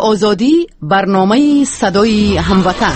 آزادی، برنامه صدای هموطن.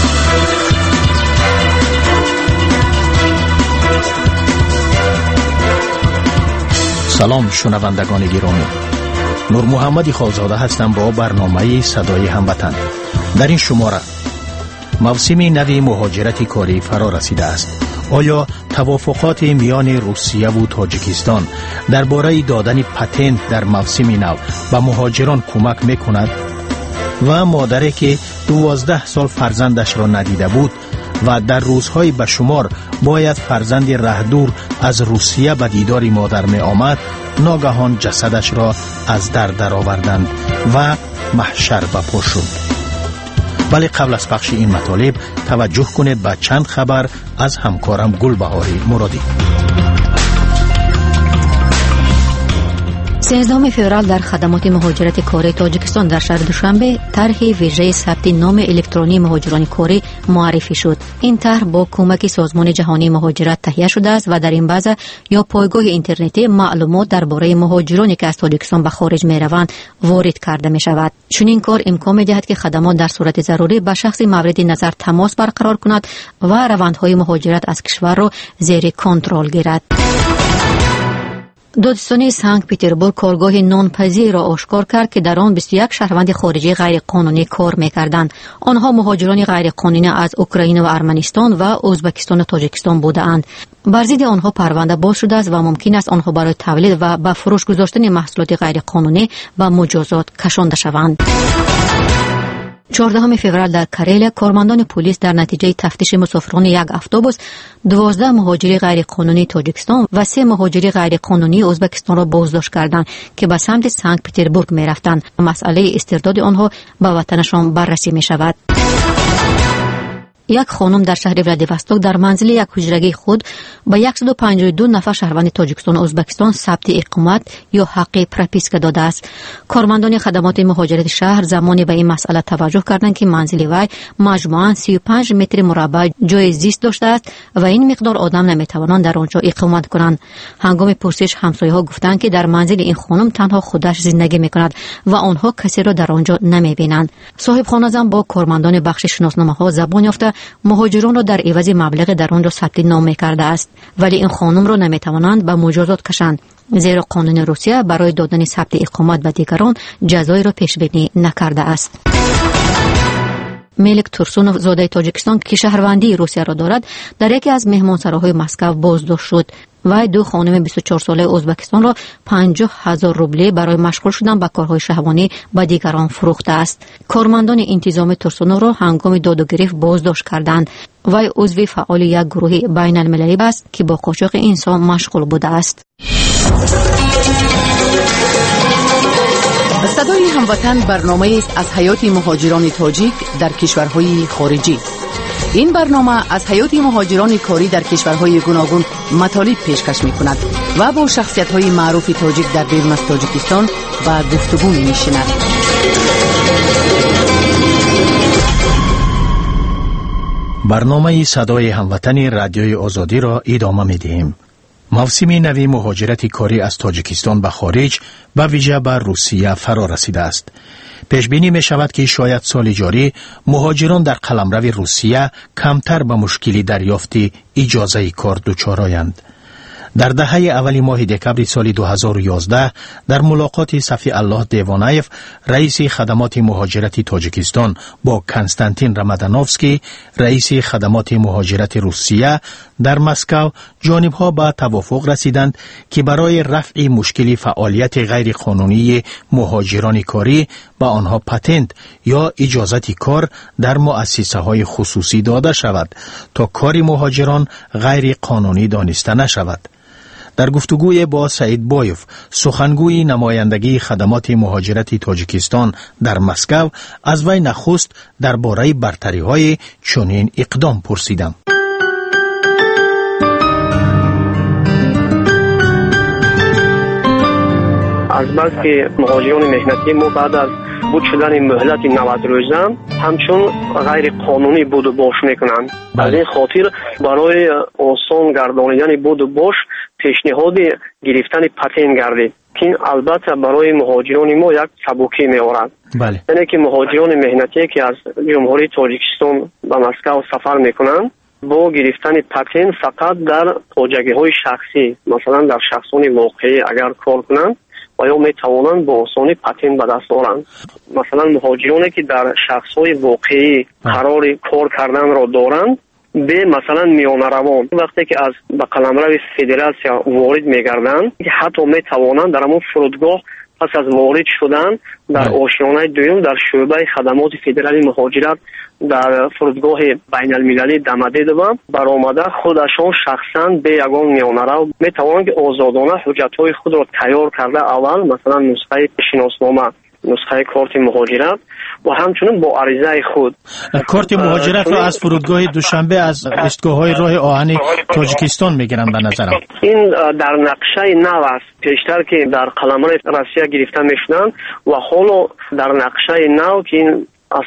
سلام شنوندگان گرامی، نور محمدی خالزاده هستم با برنامه صدای هموطن. در این شماره موسم نوی مهاجرت کاری فرا رسیده است. آیا توافقات میان روسیه و تاجیکستان درباره دادن پتنت در موسم نو به مهاجران کمک میکند؟ و مادری که 12 سال فرزندش را ندیده بود و در روزهای بشمار باید فرزند رهدور از روسیه به دیدار مادر می آمد، ناگهان جسدش را از در آوردند و محشر بپا شد. ولی قبل از پخش این مطالب توجه کنید به چند خبر از همکارم گلبهاری مرادی. 13 فوریه در خدمات مهاجرت کاری تاجیکستان در شهر دوشنبه طرح ویژه ثبت نام الکترونی مهاجران کاری معرفی شد. این طرح با کمک سازمان جهانی مهاجرت تهیه شده است و در این بازه یا پایگاه اینترنتی معلومات درباره مهاجرانی که از تاجیکستان به خارج می‌روند وارد کرده می‌شود. چون این کار امکان می‌دهد که خدمات در صورت ضروری با شخص مورد نظر تماس برقرار کند و روندهای مهاجرت از کشور را زیر کنترل گیرد. دادستانی سنت پترزبورگ کارگاه نانپذیر را آشکار کرد که در آن 21 شهروند خارجی غیر قانونی کار می‌کردند. آنها مهاجران غیر قانونی از اوکراین و ارمنستان و ازبکستان و تاجیکستان بودند. بر ضد آنها پرونده باز شده است و ممکن است آنها برای تولید و به فروش گذاشتن محصولات غیر قانونی به مجازات کشانده شوند. 14 فوریه در کریل کارمندان پلیس در نتیجه تفتیش مسافران یک اتوبوس 12 مهاجر غیر قانونی تاجیکستان و 3 مهاجر غیر قانونی ازبکستان را بازداشت کردند که به سمت سنت پترزبورگ می‌رفتند. مسئله استرداد آنها به وطنشان بررسی می‌شود. یک خانم در شهر ولادیواستوک در منزل یک حجرگی خود با 152 نفر شهروند تاجیکستان و ازبکستان ثبت اقامت یا حق پروپیسکا داده است. کارمندان خدمات مهاجرت شهر زمانی به این مسئله توجه کردند که منزل وی مجموعاً 35 متر مربع جای زیست داشته است و این مقدار آدم نمیتوانند در آنجا اقامت کنند. هنگام پرسش همسایه‌ها گفتند که در منزل این خانم تنها خودش زندگی میکند و آنها کسی را در آنجا نمیبینند. صاحب خانه زن با کارمندان بخش شناسنامه‌ها زبان یافته مهاجران را در عوض مبلغ در آن را ثبت نام کرده است، ولی این خانم را نمیتوانند به مجازات کشند، زیرا قانون روسیه برای دادن ثبت اقامت به دیگران جزایی را پیش بینی نکرده است. ملک تورسونوف زاده تاجیکستان که شهروندی روسیه را دارد در یکی از مهمانسراهای مسکو بازداشت شد و 2 خانم 24 ساله ازبکستان را 50,000 روبل برای مشغول شدن به کارهای شهوانی به دیگران فروخته است. کارمندان انتظامی تورسونوف را هنگام داد و گرفت بازداشت کردند و عضو فعال یک گروه بین المللی است که با قاچاق انسان مشغول بوده است. صدای هموطن برنامه است از حیات مهاجران تاجیک در کشورهای خارجی. این برنامه از حیات مهاجران کاری در کشورهای گوناگون مطالب پیشکش می‌کند و با شخصیت‌های معروف تاجیک در بیرون از تاجیکستان به گفتگو می‌نشیند. برنامه صدای هموطن رادیوی آزادی را ادامه می‌دهیم. موسم نوی مهاجرت کاری از تاجیکستان به خارج به ویژه به روسیه فرا رسیده است. پیش بینی می شود که شاید سال جاری مهاجران در قلمرو روسیه کمتر به مشکلی دریافت اجازه کار دچار آیند. در دهه اول ماه دکبر سال 2011 در ملاقات صفی الله دیوانایف رئیس خدمات مهاجرت تاجیکستان با کنستانتین رمادانوفسکی رئیس خدمات مهاجرت روسیه در مسکو جانبها به توافق رسیدند که برای رفع مشکل فعالیت غیر قانونی مهاجران کاری به آنها پتنت یا اجازه کار در مؤسسه های خصوصی داده شود تا کار مهاجران غیر قانونی دانسته نشود. در گفتگوی با سعید بایوف سخنگوی نمایندگی خدمات مهاجرت تاجیکستان در مسکو از وی نخست درباره برتری‌های چنین اقدام پرسیدم. از بس که مهاجران مهنتی ما بعد از بود شدن مهلت 90 روزه همچون غیر قانونی بود و باش میکنند. از این خاطر برای آسان گردانیدن بود و باش پیشنهاد گرفتن پتنت گردید که این البته برای مهاجران ما یک سبکی می‌آورد. یعنی که مهاجران مهنتی که از جمهوری تاجیکستان به مسکو سفر میکنند با گرفتن پتنت فقط در خواجگی‌های شخصی، مثلا در شخصان واقعی اگر کار کنند و یا میتوانند با آسانی پتنت به دست آورند. مثلا مهاجرانی که در شخص‌های واقعی قرار کار کردن را دارند به مثلا میانه روان وقتی که از به قلمرو فدراسیا وارد میگردند حتی میتوانند در همون فرودگاه پس از وارد شدن در آشیانه دوم در شعبه خدمات فدرالی مهاجرت در فرودگاه بین المللی دمدیدوام برآمده خودشان شخصا به یگان میانه رو میتوانند که آزادانه حجت‌های خود را تیار کرده اول مثلا نسخه شناسنامه، نسخه کارت مهاجرت و همچنین با عریضه خود کارت مهاجرت را از فرودگاه دوشنبه از ایستگاه‌های راه آهن تاجیکستان میگیرن به نظرم. این در نقشه نو است. پیشتر که در قلمرو روسیه گرفته میشدن و حالا در نقشه نو که این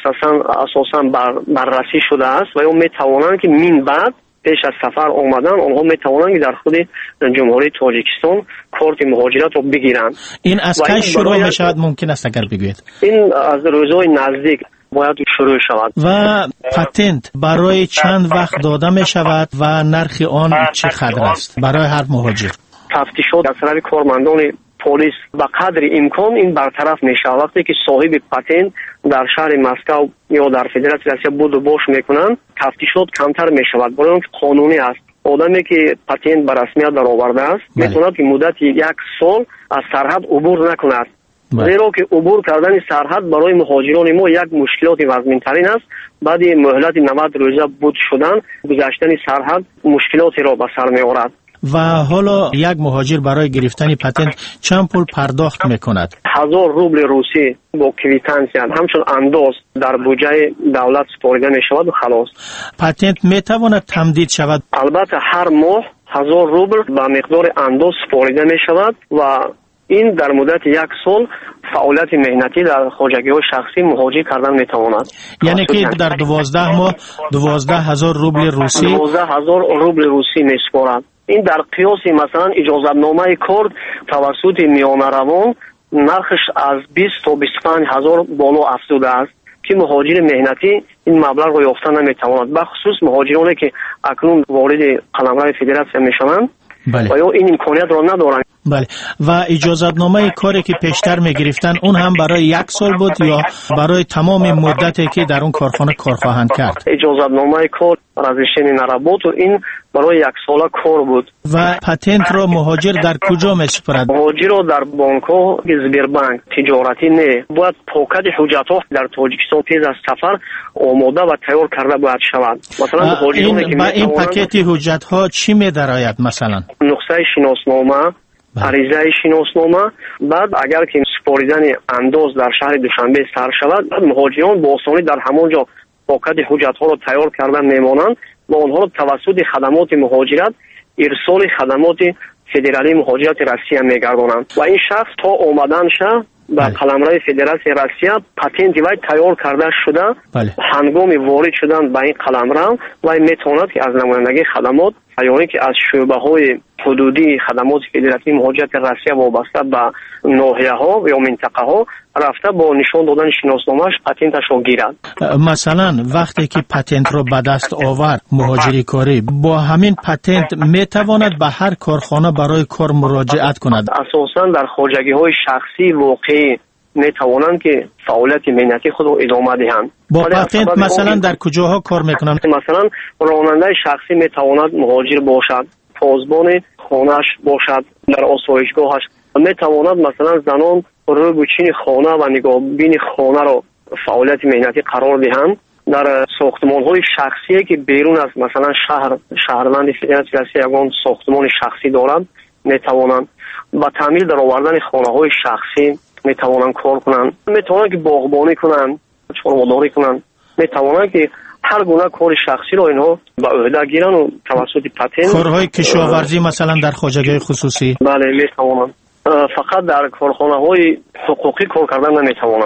اساساً بررسی شده است و یا میتوانند که من بعد پیش از سفر آمدن آنها میتوانند که در خود جمهوری تاجیکستان کارت مهاجرت رو بگیرند. این از کی شروع می شود ممکن است اگر بگویید؟ این از روزهای نزدیک باید شروع شود. و پتنت برای چند وقت داده می شود و نرخ آن چقدر است برای هر مهاجر؟ تفتیشات از طرف کارمندان پلیس به قدر امکان این برطرف می شود. وقتی که صاحب پتنت در شهر مسکو یا در فدراسیون روسیه بود و باش میکنند تفتیشات کمتر می شود برای اینکه قانونی است. آدمی که پتنت به رسمیت در آورده است میتواند که مدت 1 سال از سرحد عبور نکند. زیرا که عبور کردن سرحد برای مهاجران ما یک مشکلات وزمین‌ترین است. بعد مهلت 90 روزه بود شدن گذشتن سرحد مشکلاتی را به سر می‌آورد. و حالا یک مهاجر برای گرفتن پتنت چند پول پرداخت میکند؟ 1000 روبل روسی با کویتانسیا همچون انداز در بودجه دولت سپرده می شود و خلاص. پتنت میتواند تمدید شود؟ البته هر ماه 1000 روبل به مقدار انداز سپرده می شود و این در مدت 1 سال فعالیت مهنتی در خواجگی‌های شخصی مهاجر کردن میتواند. یعنی که در 12 ماه 12000 روبل روسی 12000 روبل روسی میسپارد. این در قیاس مثلا اجازتنامه کار توسط میانه روان نرخش از 20 تا 25 هزار بالا افزوده است که مهاجر مهنتی این مبلغ را یافته نمیتواند. بخصوص مهاجرانی که اکنون وارد قلمرو فدراسیون میشوند و یا این امکانیت را ندارند. بله. و اجازتنامه کاری که پیشتر میگرفتن اون هم برای 1 سال بود یا برای تمام مدتی که در اون کارخانه کار خواهند کرد؟ اجازتنامه کار رزشن نرابط و این برای 1 ساله کار بود. و پتنت را مهاجر در کجا میسپرد؟ مهاجر را در بانک‌ها زبیربانک تجارتی نه باید پاکت حجت‌ها در تاجیکستان پیش از سفر آماده و تیار کرده باید شود. مثلا مهاجرانی که این پاکت حجت‌ها چی می‌دراید؟ مثلا نسخه شناسنامه، عریضه شناسنامه، بعد اگر که سپاریدن انداز در شهر دوشنبه سر شود مهاجران با آسانی در همانجا پاکت حجت‌ها را تیار کردن میمانند و آنها را توسط خدمات مهاجرت ارسال خدمات فدرالی مهاجرت روسیه میگردانند و این شخص تا آمدن شه به قلمرو فدراسیون روسیه پتنت وی تیار کرده شده هنگام وارد شدن به این قلمرو و میتواند که از نمایندگی خدمات یعنی که از شعبه‌های حدودی خدمات فدرالی مهاجرت روسیه وابسته به ناحیه‌ها یا منطقه‌ها رفته با نشان دادن شناسنامه‌اش پتنتش را گیرد. مثلا وقتی که پتنت را به دست آورد مهاجری کاری با همین پتنت میتواند به هر کارخانه برای کار مراجعت کند؟ اساساً در خواجگی‌های شخصی واقعی میتوانند که فعالیت مهنتی خود را ادامه دهند. با پتنت مثلا در کجاها کار میکنند؟ مثلا راننده شخصی میتواند مهاجر باشد، پاسبان خانه‌اش باشد، در آسایشگاهش میتواند مثلا زنان روی بچین خانه و نگاهبین خانه را فعالیت مهنتی قرار دهند. در ساختمان‌های شخصی که بیرون از مثلا شهروند فدراسیون یگان ساختمان شخصی دارند میتوانند با تعمیل در آوردن خانه‌های شخصی میتوانند کار کنند، میتوانند که باغبانی کنند، چرمداری کنند، میتوانند که هر گونه کار شخصی را اینها به عهده گیرند و توسط پتنت کارهای کشاورزی مثلا در خواجگی‌های خصوصی بله میتوانند. فقط در کارخانه‌های حقوقی کار کردن نمیتوانند.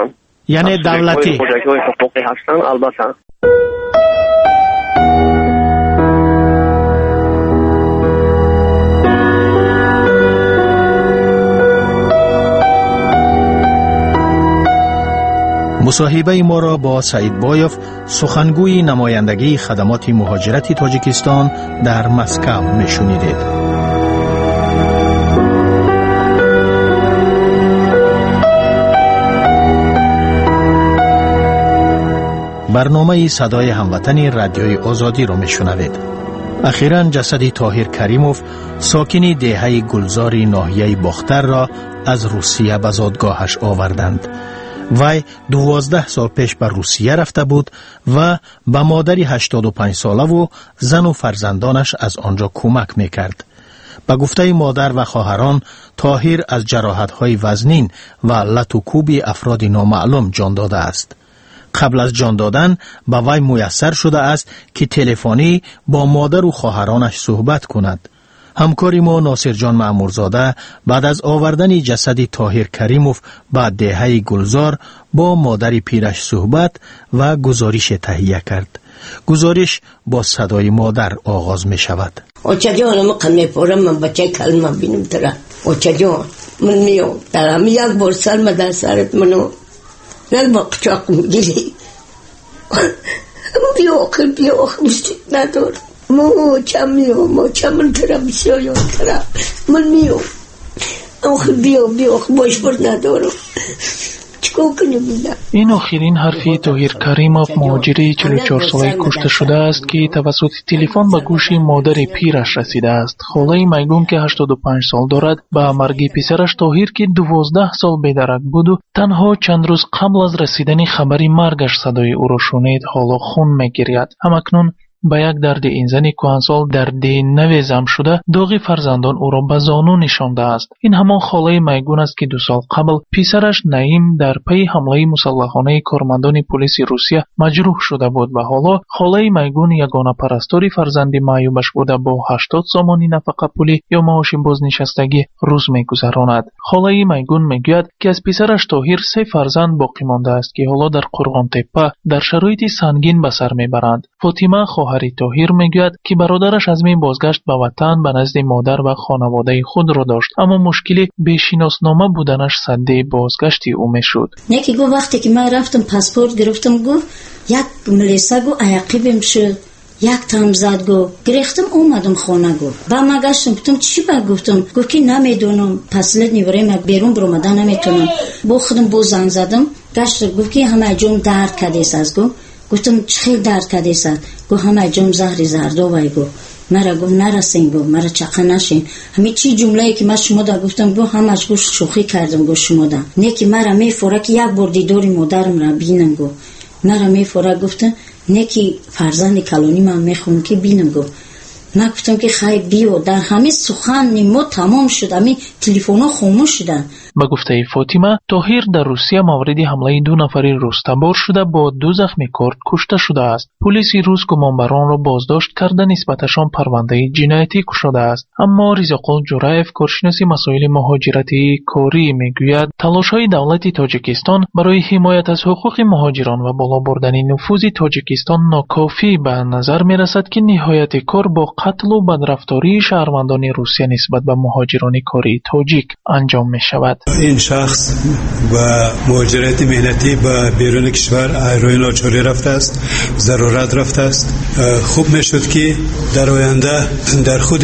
یعنی دولتی خوجکی‌های حقوقی هستند. البته مصاحبه ما را با سعید بایوف، سخنگوی نمایندگی خدمات مهاجرتی تاجیکستان در مسکو میشنیدید. برنامه صدای هموطنی رادیوی آزادی را میشنوید. اخیراً جسد طاهر کریموف، ساکن دهه گلزاری ناحیه باختر را از روسیه به زادگاهش آوردند. وی 12 سال پیش به روسیه رفته بود و به مادری 85 ساله و زن و فرزندانش از آنجا کمک میکرد. به گفته مادر و خواهران، طاهر از جراحت‌های وزنین و لط و کوب افراد نامعلوم جان داده است. قبل از جان دادن به وی میسر شده است که تلفنی با مادر و خواهرانش صحبت کند. همکاری ما ناصر جان مأمورزاده بعد از آوردن جسد طاهر کریموف به دهه گلزار با مادر پیرش صحبت و گزارش تهیه کرد. گزارش با صدای مادر آغاز می شود. اوچا جان من میپورم، من بچه کلمه بینم ترا. اوچا جان من میام ترا یک بار سر من در سرت منو یک با قچاق میگیری بیا آخر مستید ندار موچم من ترا بسیار ترا من میام آخر بیا باش بر ندارم. این آخرین حرفی طاهر کریموف، مهاجری 44 ساله کشته شده است که توسط تلفن به گوش مادر پیرش رسیده است. خاله میگون که 85 سال دارد به مرگ پسرش طاهر که 12 سال بیدرک بود و تنها چند روز قبل از رسیدن خبری مرگش صدای او را شنید، حالا خون میگیرد. همکنون با یک درد این زن کهنسال درد نویزم شده داغ فرزندان او را به زانو نشانده است. این همان خاله میگون است که 2 سال قبل پسرش نعیم در پی حمله مسلحانه کارمندان پلیس روسیه مجروح شده بود و حالا خاله میگون یگانه پرستاری فرزند معیوبش بوده با 80 سوم نفقه پولی یا معاش بازنشستگی روز میگذراند. خاله میگون میگوید که از پسرش طاهر 3 فرزند باقی مانده است که حالا در قرغان تپه در شرایط سنگین به سر میبرند. فاطمه خواهر طاهر میگوید که برادرش از می بازگشت به وطن به نزد مادر و خانواده خود را داشت، اما مشکلی بشناسنامه بودنش سده بازگشتی او میشد. یکی گفت وقتی که من رفتم پاسپورت گرفتم، گفت یک ملیسا گفت عقیبم شد، یک تام زد، گفت گرفتم اومدم خانه، گفت با ما گشتم گفتم چی گفتم، گفت که نمیدونم پسلت نیوره ما بیرون برآمدن نمیتونم. با خودم بو زنگ زدم گشت، گفت که همه جون درد کدیس است. گفتم چه درد کدیس است؟ گفت همه جون زهر زردو وای. گفت مرا گفت نرسین، گفت مرا چقه نشین. همین چی جمله‌ای که من شما دا گفتم، گفت همش گفت شوخی کردم. گفت شما دا نه که مرا میفوره که یک بار دیدار مادرم را بینم. گفت مرا میفوره، گفتم نه که فرزند کلانی من میخوام که بینم. گفت من گفتم که خیر بیو. در همین سخن ما تمام شد، همین تلفن‌ها خاموش شدن. به گفته فاطمه، طاهر در روسیه مورد حمله 2 نفری روس‌تبار شده با 2 زخمی کارد کشته شده است. پلیس روس گمانبران را بازداشت کرده نسبتشان پرونده جنایتی گشوده است. اما رضاقل جورایف، کارشناس مسائل مهاجرتی کاری، میگوید تلاش‌های دولت تاجیکستان برای حمایت از حقوق مهاجران و بالا بردن نفوذ تاجیکستان ناکافی به نظر میرسد که نهایت کار با قتل و بدرفتاری شهروندان روسیه نسبت به مهاجران کاری تاجیک انجام می شود. این شخص با مهاجرت مهنتی به بیرون کشور روی ناچاری رفته است، ضرورت رفته است. خوب می شد که در آینده در خود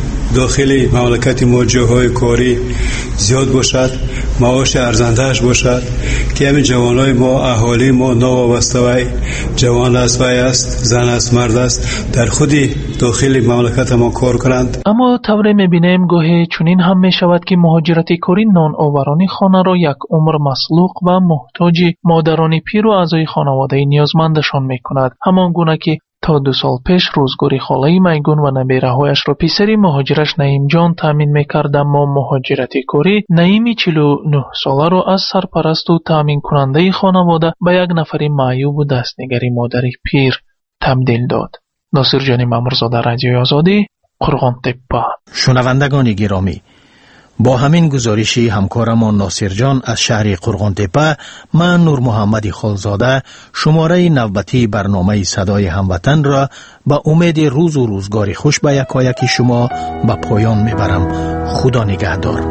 داخل مملکت ما جاهای کاری زیاد باشد، معاش ارزنده‌اش باشد که همین جوانای ما، اهالی ما نوابسته وی جوان است، وی است، زن است، مرد است، در خود داخل مملکت ما کار کنند. اما طوری می‌بینیم گاهی چنین هم می‌شود که مهاجرت کاری نان آورانی خانه را یک عمر مسلوق و محتاج مادران پیر و اعضای خانواده نیازمندشان می‌کند، همان گونه که تا 2 سال پیش روزگاری خاله میگون و نبیره‌هایش را پسری مهاجرش نعیم جان تامین می‌کرد. اما مهاجرت کاری نعیم 49 ساله را از سرپرست و تامین کننده خانواده به یک نفر معیوب و دستنگری مادر پیر تبدیل داد. ناصر جان مأمورزاده، رادیوی آزادی، قرغان تپه. شنوندگان گرامی، با همین گزارشی همکارمان ناصر جان از شهر قرغن‌تپه، من نور محمد خالزاده شماره نوبتی برنامه صدای هموطن را به امید روز و روزگار خوش به یکایک شما به پایان میبرم. خدا نگهدار.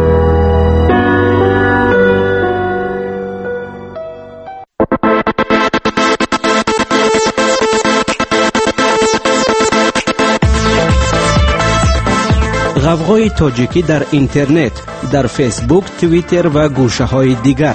غوغای تاجیکی در اینترنت، در فیسبوک، توییتر و گوشه‌های دیگر.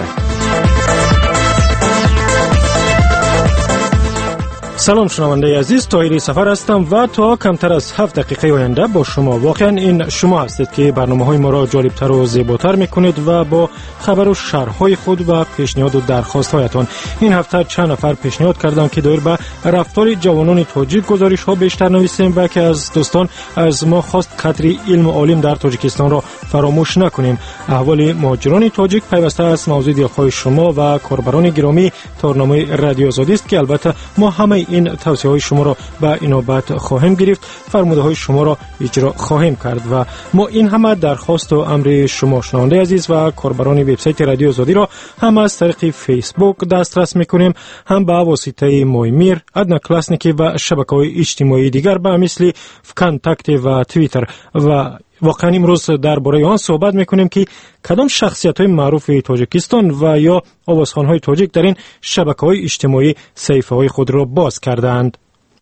سلام شنونده عزیز، طاهری سفر هستم و تا کمتر از 7 دقیقه آینده با شما. واقعا این شما هستید که برنامه‌های ما را جالبتر و زیباتر می‌کنید و با خبر و شرح‌های خود و پیشنهاد و درخواست‌هایتان. این هفته چند نفر پیشنهاد کردند که دایر به رفتار جوانان تاجیک گزارش‌ها بیشتر نویسیم و که از دوستان از ما خواست قدری علم و عالم در تاجیکستان را فراموش نکنیم. احوال مهاجران تاجیک پیوسته از موضوع دلخواه شما و کاربران گرامی تارنامه رادیو آزادی است که البته ما همه این توصیه‌های شما را به اینابت خواهیم گرفت، فرموده‌های شما را اجرا خواهیم کرد و ما این همه درخواست و امر شما شنونده عزیز و کاربران وبسایت رادیو آزادی را هم از طریق فیسبوک دسترس می‌کنیم، هم به واسطه مویمیر، ادنا کلاسنیکی و شبکه‌های اجتماعی دیگر به مثل کانتاکت و توییتر. و واقعا امروز درباره آن صحبت میکنیم که کدام شخصیت‌های معروف تاجیکستان و یا آوازخوان‌های تاجیک در این شبکه‌های اجتماعی صفحه‌های خود را باز کردند.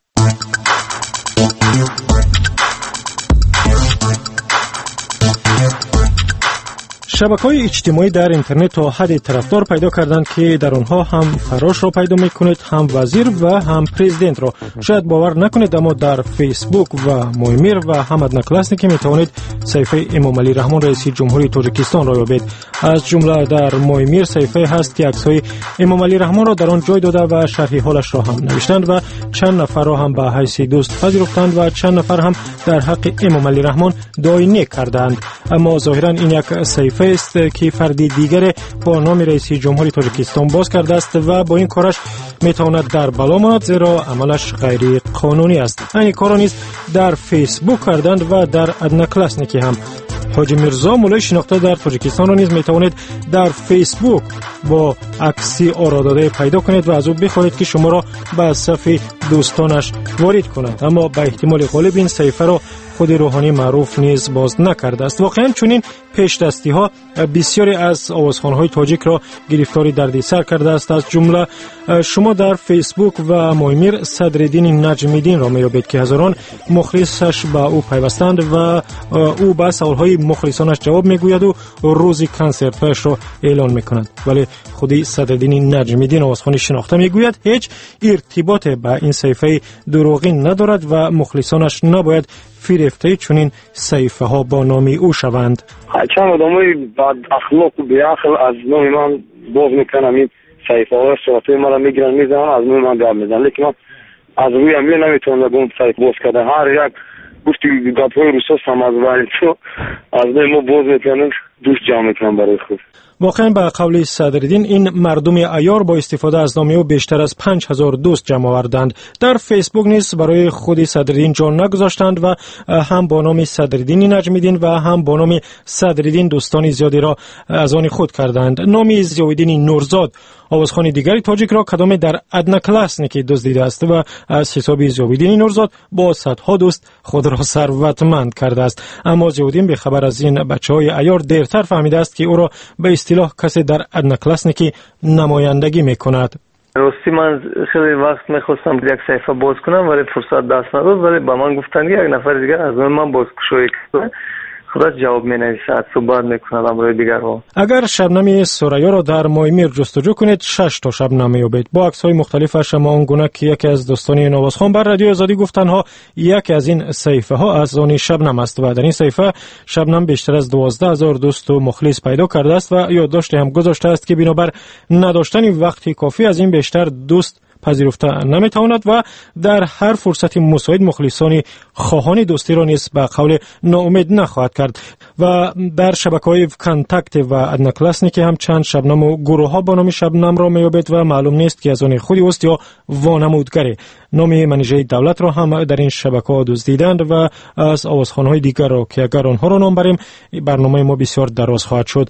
شبکه‌های اجتماعی در اینترنت تا حد طرفدار پیدا کردند که در آنها هم فراش را پیدا می‌کنید، هم وزیر و هم پرزیدنت را. شاید باور نکنید اما در فیسبوک و مویمیر و هم ادنا کلاسنیکی می‌توانید صفحه امام علی رحمان رئیس جمهوری تاجیکستان را یابید. از جمله در مویمیر صفحه هست که عکس‌های امام علی رحمان را در آن جای داده و شرح حالش را هم نوشتند و چند نفر را هم به حیث دوست پذیرفتند و چند نفر هم در حق امام علی رحمان دعای نیک کردند. اما ظاهراً این یک صفحه است که فردی دیگر با نام رئیس جمهوری تاجیکستان باز کرده است و با این کارش میتواند در بلا ماند، زیرا عملش غیر قانونی است. این کار نیز در فیسبوک کردند و در ادنا کلاسنیکی هم. حاجی میرزا مولای شناخته در تاجیکستان را نیز میتوانید در فیسبوک با عکسی آرا داده پیدا کنید و از او بخواهید که شما را به صف دوستانش وارد کند، اما به احتمال غالب این صفحه را خود روحانی معروف نیز باز نکرده است. واقعا چنین پیش دستی ها بسیاری از آوازخوان‌های تاجیک را گرفتاری دردسر کرده است. از جمله شما در فیسبوک و مویمیر صدرالدین نجمیدین را میابید که هزاران مخلصش به او پیوستند و او به سوالهای مخلصانش جواب میگوید و روزی کنسرتش را اعلان میکند. ولی خودی صدرالدین نجمیدین آوازخوان شناخته میگوید هیچ ارتباط به این صحیفه دروغین ندارد و مخلصانش نباید فریفته چنین صحیفه ها با نامی او شوند. چند آدمای بد اخلاق و بی‌عقل از نام من باز میکنم این صحیفه ها صحبتای من را میگیرن میزنن از نام من گپ میزنن، لیکن من از روی امیل نمیتونم بگم صحیفه باز کرده. هر یک گفتی گپ‌های روساس هم از باید تو از نام ما باز میکنن دوست جمع میکنم برای خود. واقعا به قول صدرالدین این مردم عیار با استفاده از نام او بیشتر از 5000 دوست جمع آوردند. در فیسبوک نیز برای خود صدرالدین جان نگذاشتند و هم با نام صدرالدین نجمیدین و هم با نام صدرالدین دوستان زیادی را از آن خود کردند. نام ضیاءالدین نورزاد آوازخوان دیگری تاجیک را کدام در ادنا کلاسنیکی دزدیده است و از حساب ضیاءالدین نورزاد با صدها دوست خود را ثروتمند کرده است. اما ضیاءالدین به خبر از این بچه‌های عیار دیرتر فهمیده است که او را به اصطلاح کسی در ادنا کلاسنیکی نمایندگی میکند. راستی من خیلی وقت میخواستم یک صفحه باز کنم ولی فرصت دست نداد، ولی با من گفتن یک نفر دیگر از من بازگشایی کنه، خودش جواب می‌نویسد، صحبت می‌کند امروز دیگر ها. اگر شبنم سوریا را در مویمیر جستجو کنید 6 تا شبنم یابید با عکس‌های مختلفش. اما آنگونه که یکی از دوستان نوازخوان بر رادیو آزادی گفتنها یکی از این صفحه ها از آن شبنم است و در این صفحه شبنم بیشتر از 12000 دوست و مخلص پیدا کرده است و یادداشتی هم گذاشته است که بنابر نداشتن وقتی کافی از این بیشتر دوست پذیرفته نمیتواند و در هر فرصت مساعد مخلصان خواهان دوستی را نیز به قول ناامید نخواهد کرد. و در شبکه‌های کانتاکت و ادناکلاسنیک هم چند شبنم و گروه‌ها با نام شبنم را می‌یابد و معلوم نیست که از آن خودی است یا وانمودگری. نام منیژه دولت را هم در این شبکه‌ها دزدیدند و از آوازخوان‌های دیگر را که اگر آنها را نام بریم برنامه ما بسیار دراز خواهد شد.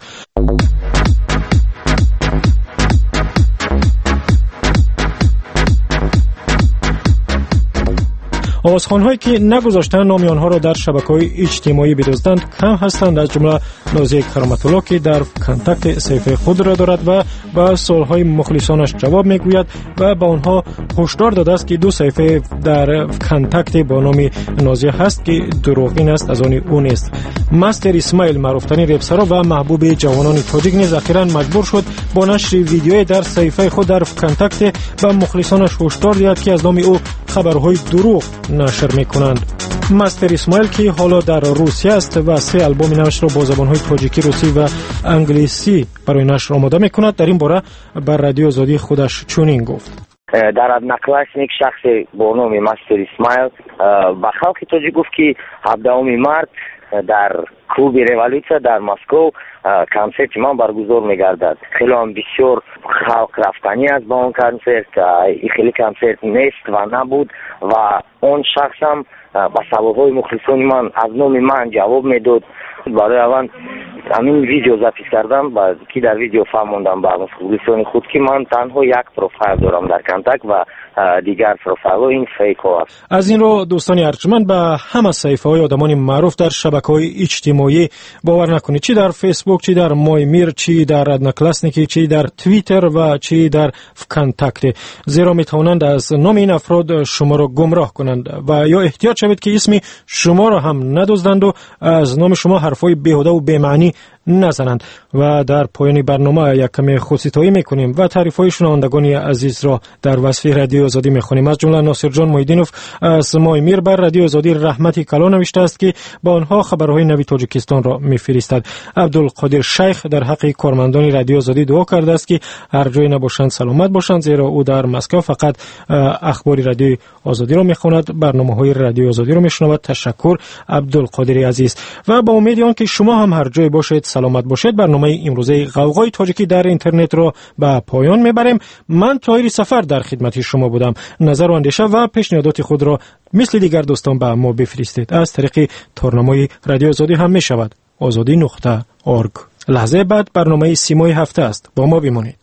آوازخوان‌هایی که نگذاشتند نام آنها را در شبکه‌های اجتماعی بدزدند کم هستند، از جمله نازیه کرامت الله که در کانتاکت صفحه خود را دارد و با سوال‌های مخلصانش جواب می‌گوید و با آنها هشدار داده است که دو صفحه در کانتاکت با نام نازیه هست که دروغین است، از آن او نیست. مستر اسماعیل معروف‌ترین رپسر و محبوب جوانان تاجیک نیز اخیراً مجبور شد با نشر ویدیوی در صفحه خود در کانتاکت و مخلصانش هشدار دهد که از نام او خبرهای دروغ نشر میکنند. مستر اسماعیل که حالا در روسیه است و 3 آلبوم نوش را با زبانهای تاجیکی، روسی و انگلیسی برای نشر آماده میکند. در این باره بر رادیو آزادی خودش چنین گفت: در ادناکلاسنیک شخص با نام مستر اسماعیل با خلق تاجیک گفت که 17 مارس در کلوب رولوسیا در مسکو کنسرت من برگزار می‌گردد. خیلی هم بسیار خلق رفتنی است با اون کنسرت. این خیلی کنسرت نیست و نبود و اون شخص هم با سوال‌های مخلصان من از نام من جواب میداد. برای اول همین ویدیو ضبط کردم و که در ویدیو فهمیدم با مخلصان خود که من تنها یک پروفایل دارم در کانتاکت و دیگر پروفایل این فیک است. از این رو دوستان ارجمند به همه صفحه‌های آدمان معروف در شبکه‌های اجتماعی باور نکنید، چی در فیسبوک، چی در مایمیر، چی در ادناکلاسنیک، چی در توییتر و چی در کانتاکت، زیرا میتوانند از نام این افراد شما را گمراه کنند و یا احتیاط شوید که اسم شما را هم ندزدند و از نام شما حرفای بیهوده و بی‌معنی نزنند. و در پایان برنامه یک کمی خودستایی میکنیم و تعریف‌های شنوندگان عزیز را در وصف رادیو آزادی میخونیم. از جمله ناصر جان محیدینوف از مایمیر بر رادیو آزادی رحمتی کلا نوشته است که با آنها خبرهای نوی تاجیکستان را میفرستد. عبدالقادر شیخ در حق کارمندان رادیو آزادی دعا کرده است که هر جای نباشند سلامت باشند، زیرا او در مسکو فقط اخبار رادیو آزادی را میخواند، برنامه‌های رادیو آزادی را میشنود. تشکر عبدالقادر عزیز. و با امید آن که شما هم هر جای باشید سلامت باشید، برنامه امروزه غوغای تاجیکی در اینترنت را به پایان میبریم. من طاهر سفر در خدمت شما بودم. نظر و اندیشه و پیشنهادات خود را مثل دیگر دوستان به ما بفرستید. از طریق تارنمای رادیو آزادی هم میشود. azadi.org. لحظه بعد برنامه سیمای هفته است. با ما بمانید.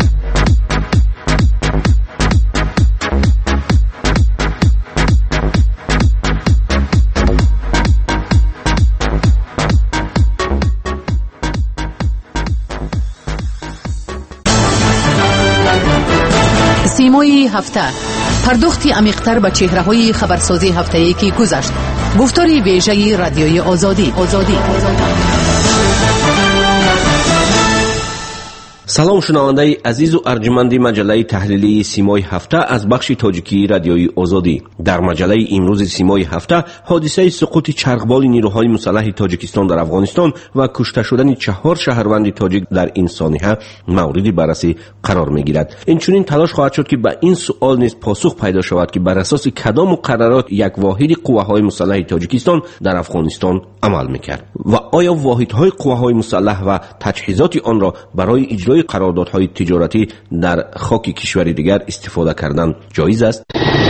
سیمای هفته، پرداختی عمیق‌تر به چهره‌های خبرسازی هفته‌ای که گذشت. گفتاری ویژه رادیوی آزادی. سلام شنونده عزیز و ارجمند مجله تحلیلی سیمای هفته از بخش تاجیکی رادیوی آزادی. در مجله امروز سیمای هفته حادثه سقوط چرخبال نیروهای مسلح تاجیکستان در افغانستان و کشته شدن 4 شهروند تاجیک در این سانحه مورد بررسی قرار میگیرد. اینچنین تلاش خواهد شد که به این سوال نیز پاسخ پیدا شود که بر اساس کدام مقررات یک واحد قوه‌های مسلح تاجیکستان در افغانستان عمل میکرد و آیا واحدهای قوه‌های مسلح و تجهیزات آن را برای اجرای قراردادهای تجارتی در خاک کشور دیگر استفاده کردن جایز است؟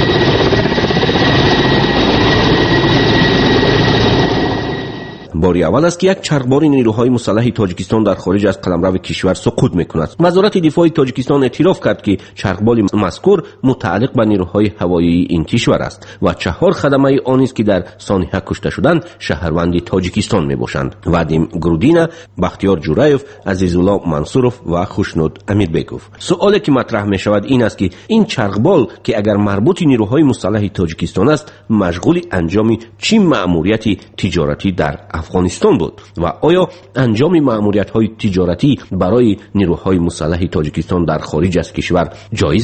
باری اول است که یک چرخبار نیروهای مسلح تاجیکستان در خارج از قلمرو کشور سقوط میکند. وزارت دفاع تاجیکستان اعتراف کرد که چرخبال مذکور متعلق به نیروهای هوایی این کشور است و 4 خدمه آن است که در سانحه کشته شدند شهروند تاجیکستان میباشند: وادیم گرودینا، بختیار جورایف، عزیزالله منصورف و خوشنود امیربیکوف. سوالی که مطرح میشود این است که این چرخبال که اگر مربوط نیروهای مسلح تاجیکستان است مشغول انجام چه مأموریتی تجارتی در افغانستان بود و آیا انجام مأموریت‌های تجارتی برای نیروهای مسلح تاجیکستان در خارج از کشور جایز است؟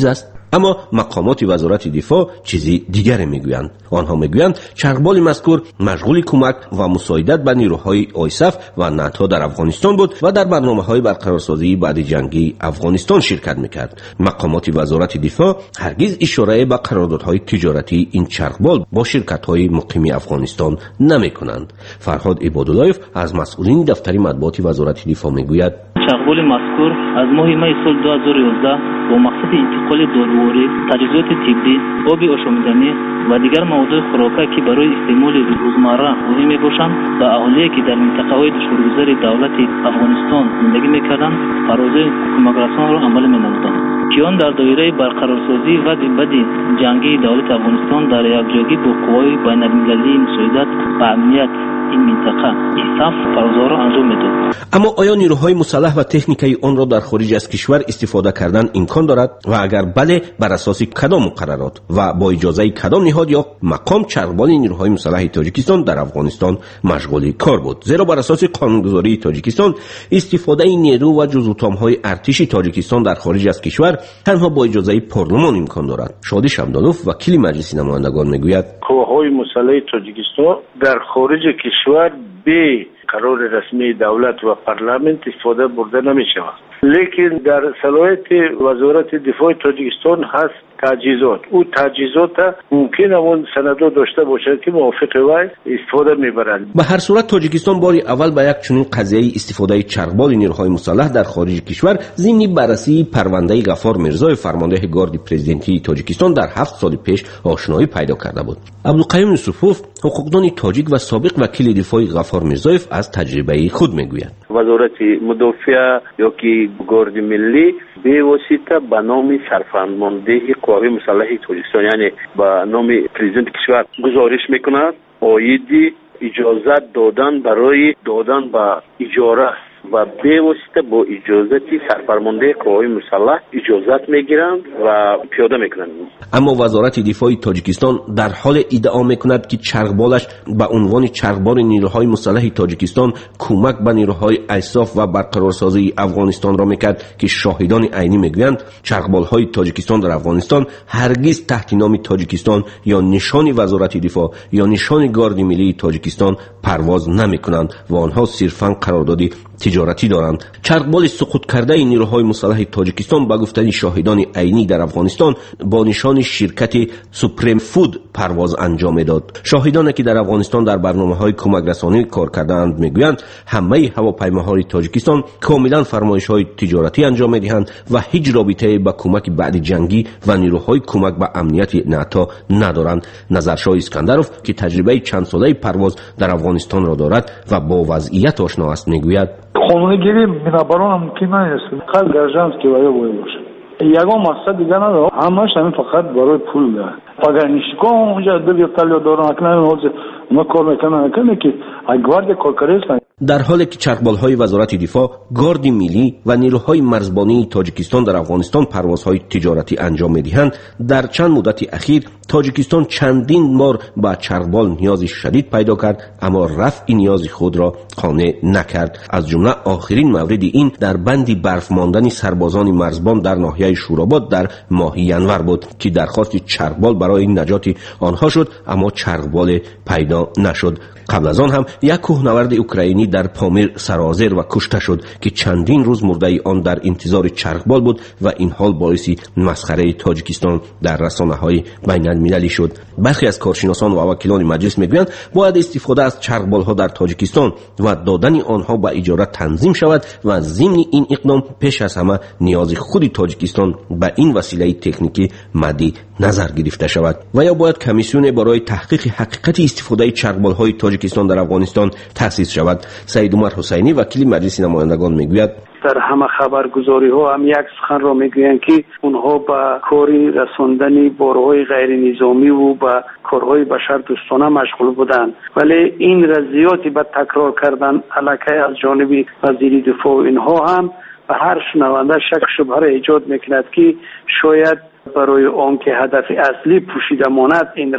اما مقامات وزارت دفاع چیزی دیگر میگویند. آنها میگویند چرخبال مذکور مشغول کمک و مساعدت به نیروهای آیسف و ناتو در افغانستان بود و در برنامه‌های برقرارسازی بعد جنگی افغانستان شرکت میکرد. مقامات وزارت دفاع هرگز اشاره به قراردادهای تجارتی این چرخبال با شرکت‌های مقیم افغانستان نمیکنند. فرهاد عبادالله از مسئولین دفتر مطبوعات وزارت دفاع میگوید چرخبال مذکور از ماه می سال 2011 با مقصد انتقال دارویی، تجهیزات طبی، آب آشامیدنی و دیگر مواد خوراکی برای استعمال روزمره مهم میباشند و اهالی که در منطقه‌های دشوارگذار دولت افغانستان زندگی میکردند پروازهای کمک‌رسان را عمل مینمودند که آن در دایره برقرارسازی و بعد جنگی دولت افغانستان در یکجایی با قوای بین‌المللی مساعدت و امنیت این منطقه ایساف پروازها را انجام میداد. اما آیا نیروهای مسلح و تکنیکی آن را در خارج از کشور استفاده کردن امکان دارد و اگر بله بر اساس کدام مقررات و با اجازه کدام نهاد یا مقام چرخبال نیروهای مسلح تاجیکستان در افغانستان مشغول کار بود؟ زیرا بر اساس قانونگذاری تاجیکستان استفاده نیرو و جزوتام‌های ارتش تاجیکستان در خارج از کشور تنها با اجازه پارلمان امکان دارد. شادی شمدانوف وکیل مجلس نمایندگان میگوید قواهای مسلح تاجیکستان در خارج کشور به قرار رسمی دولت و پارلمان استفاده برده نمی شود، لیکن در صلاحیت وزارت دفاع تاجیکستان هست تجهیزات. او تجهیزات ممکن اون سندو داشته باشد که موافق وی استفاده میبرند. به هر صورت تاجیکستان باری اول به یک چنین قضیه استفاده چرخبال نیروهای مسلح در خارج کشور ضمن بررسی پرونده غفار میرزای فرمانده گارد پرزیدنتی تاجیکستان در 7 سال پیش آشنایی پیدا کرده بود. عبدالقیوم یوسفوف حقوقدان تاجیک و سابق وکیل دفاع غفار میرزایف از تجربه خود میگوید وزارت مدافع یا که گارد ملی به واسطه به نام سرفرمانده قوای مسلح تاجیکستان یعنی به نام پرزیدنت کشور گزارش میکند آیدی اجازت دادن برای دادن به اجاره و به واسطه با اجازت سرفرمانده قوای مسلح اجازت میگیرند و پیاده میکنند. اما وزارت دفاع تاجیکستان در حال ادعا میکند که چرخبالش به عنوان چرخبال نیروهای مسلح تاجیکستان کمک به نیروهای ایساف و برقرارسازی افغانستان را میکرد که شاهدان عینی میگویند چرخبالهای تاجیکستان در افغانستان هرگز تحت نام تاجیکستان یا نشان وزارت دفاع یا نشان گارد ملی تاجیکستان پرواز نمیکنند و آنها صرفاً قراردادی تجارتی دارند. چرخبال سقوط کرده نیروهای مسلح تاجیکستان به گفته شاهدان عینی در افغانستان با نشان شرکت سوپریم فود پرواز انجام داد. شاهدانی که در افغانستان در برنامه‌های کمک رسانی کار کردند میگویند همه هواپیماهای تاجیکستان کاملا فرمایش‌های تجارتی انجام میدهند و هیچ رابطه‌ای با کمک بعد جنگی و نیروهای کمک به امنیت ناتو ندارند. نظرشاه اسکندرов که تجربه چند ساله پرواز در افغانستان را دارد و با وضعیت آشنا است میگوید قانونگیری بنابراین ممکن نیست. فقط گرجانس که باید باشه. یگان مقصد دیگه نداره. همش همین فقط برای پول داره. پاگانیشکو اونجا دل یتالیو دارن اکنون اونا کار میکنن که گوارد کارکریستن. در حالی که چرخبال‌های وزارت دفاع، گارد ملی و نیروهای مرزبانی تاجیکستان در افغانستان پروازهای تجارتی انجام می‌دهند، در چند مدت اخیر تاجیکستان چندین بار با چرخبال نیاز شدید پیدا کرد اما رفع نیاز خود را قانع نکرد. از جمله آخرین مورد این در بندی برف ماندن سربازان مرزبان در ناحیه شوراباد در ماه ینور بود که درخواست چرخبال برای نجات آنها شد اما چرخبال پیدا نشد. قبل از آن هم یک کوهنورد اوکراینی در پامیر سرازیر و کشته شد که چندین روز مرده آن در انتظار چرخبال بود و این حال باعث مسخره تاجیکستان در رسانه‌های بین‌المللی شد. برخی از کارشناسان و وکیلان مجلس میگویند باید استفاده از چرخبال‌ها در تاجیکستان و دادن آنها به اجاره تنظیم شود و ضمن این اقدام پیش از همه نیاز خود تاجیکستان به این وسیله تکنیکی مد نظر گرفته شود و یا باید کمیسیون برای تحقیق حقیقت استفاده چرخبال‌های تاجیکستان در افغانستان تأسیس شود. سید عمر حسینی وکیل مجلس نمایندگان میگوید در همه خبرگزاری ها هم یک سخن را میگویند که اونها با کاری رساندن بارهای غیر نظامی و با کارهای بشر دوستانه مشغول بودند، ولی این رضایتی به تکرار کردن علیه از جانب وزیر دفاع اینها هم به هر شنونده شک شبهه را ایجاد میکند که شاید برای آنکه هدف اصلی پوشیده ماند این را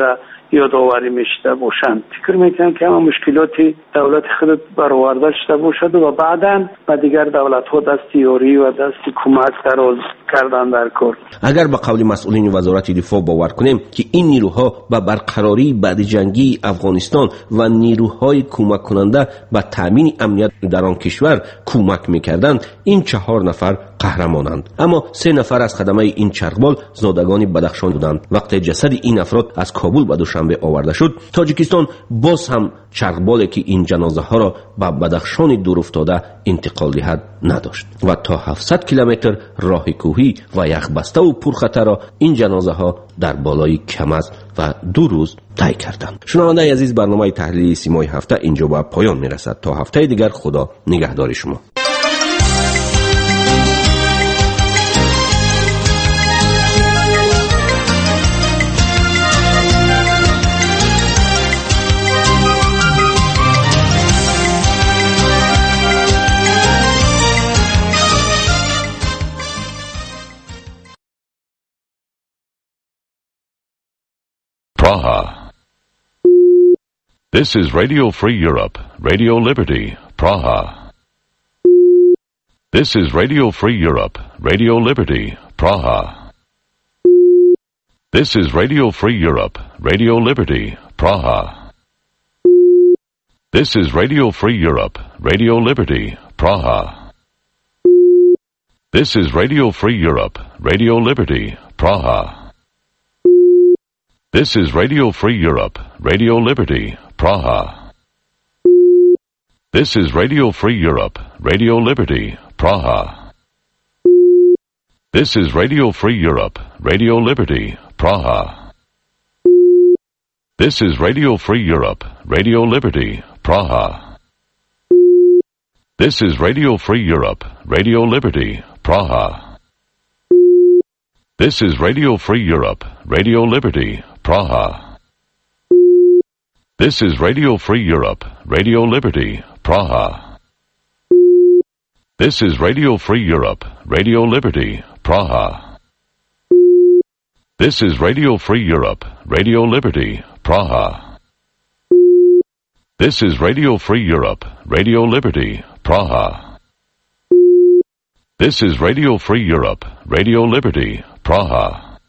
یادآوری میشده باشند. فکر میکنم که همه مشکلات دولت خود برآورده شده باشد و بعداً به دیگر دولت ها دست یاری و دست کمک دراز کردن در کار. اگر به قول مسئولین وزارت دفاع باور کنیم که این نیروها به برقراری بعد جنگی افغانستان و نیروهای کمک کننده به تامین امنیت در آن کشور کمک میکردند، این 4 نفر قهرمانند. اما 3 نفر از خدمه این چرخبال زادگان بدخشان بودند. وقتی جسد این افراد از کابل به دوشنبه آورده شد، تاجیکستان باز هم چرخبالی که این جنازه ها را به بدخشان دور افتاده انتقال دهد نداشت و تا 700 کیلومتر راه کوهی و یخبسته و پرخطر را این جنازه ها در بالای کمز و 2 روز طی کردند. شنونده عزیز، برنامه تحلیلی سیمای هفته اینجا به پایان میرسد. تا هفته دیگر خدا نگهدار شما. Praha. This is Radio Free Europe, Radio Liberty, Praha. This is Radio Free Europe, Radio Liberty, Praha. This is Radio Free Europe, Radio Liberty, Praha. This is Radio Free Europe, Radio Liberty, Praha. This is Radio Free Europe, Radio Liberty, Praha. This is Radio Free Europe, Radio Liberty, Praha. This is Radio Free Europe, Radio Liberty, Praha. This is Radio Free Europe, Radio Liberty, Praha. This is Radio Free Europe, Radio Liberty, Praha. This is Radio Free Europe, Radio Liberty, Praha. This is Radio Free Europe, Radio Liberty, Praha. This is Radio Free Europe, Radio Liberty, Praha. This is Radio Free Europe, Radio Liberty, Praha. This is Radio Free Europe, Radio Liberty, Praha. This is Radio Free Europe, Radio Liberty, Praha. This is Radio Free Europe, Radio Liberty, Praha.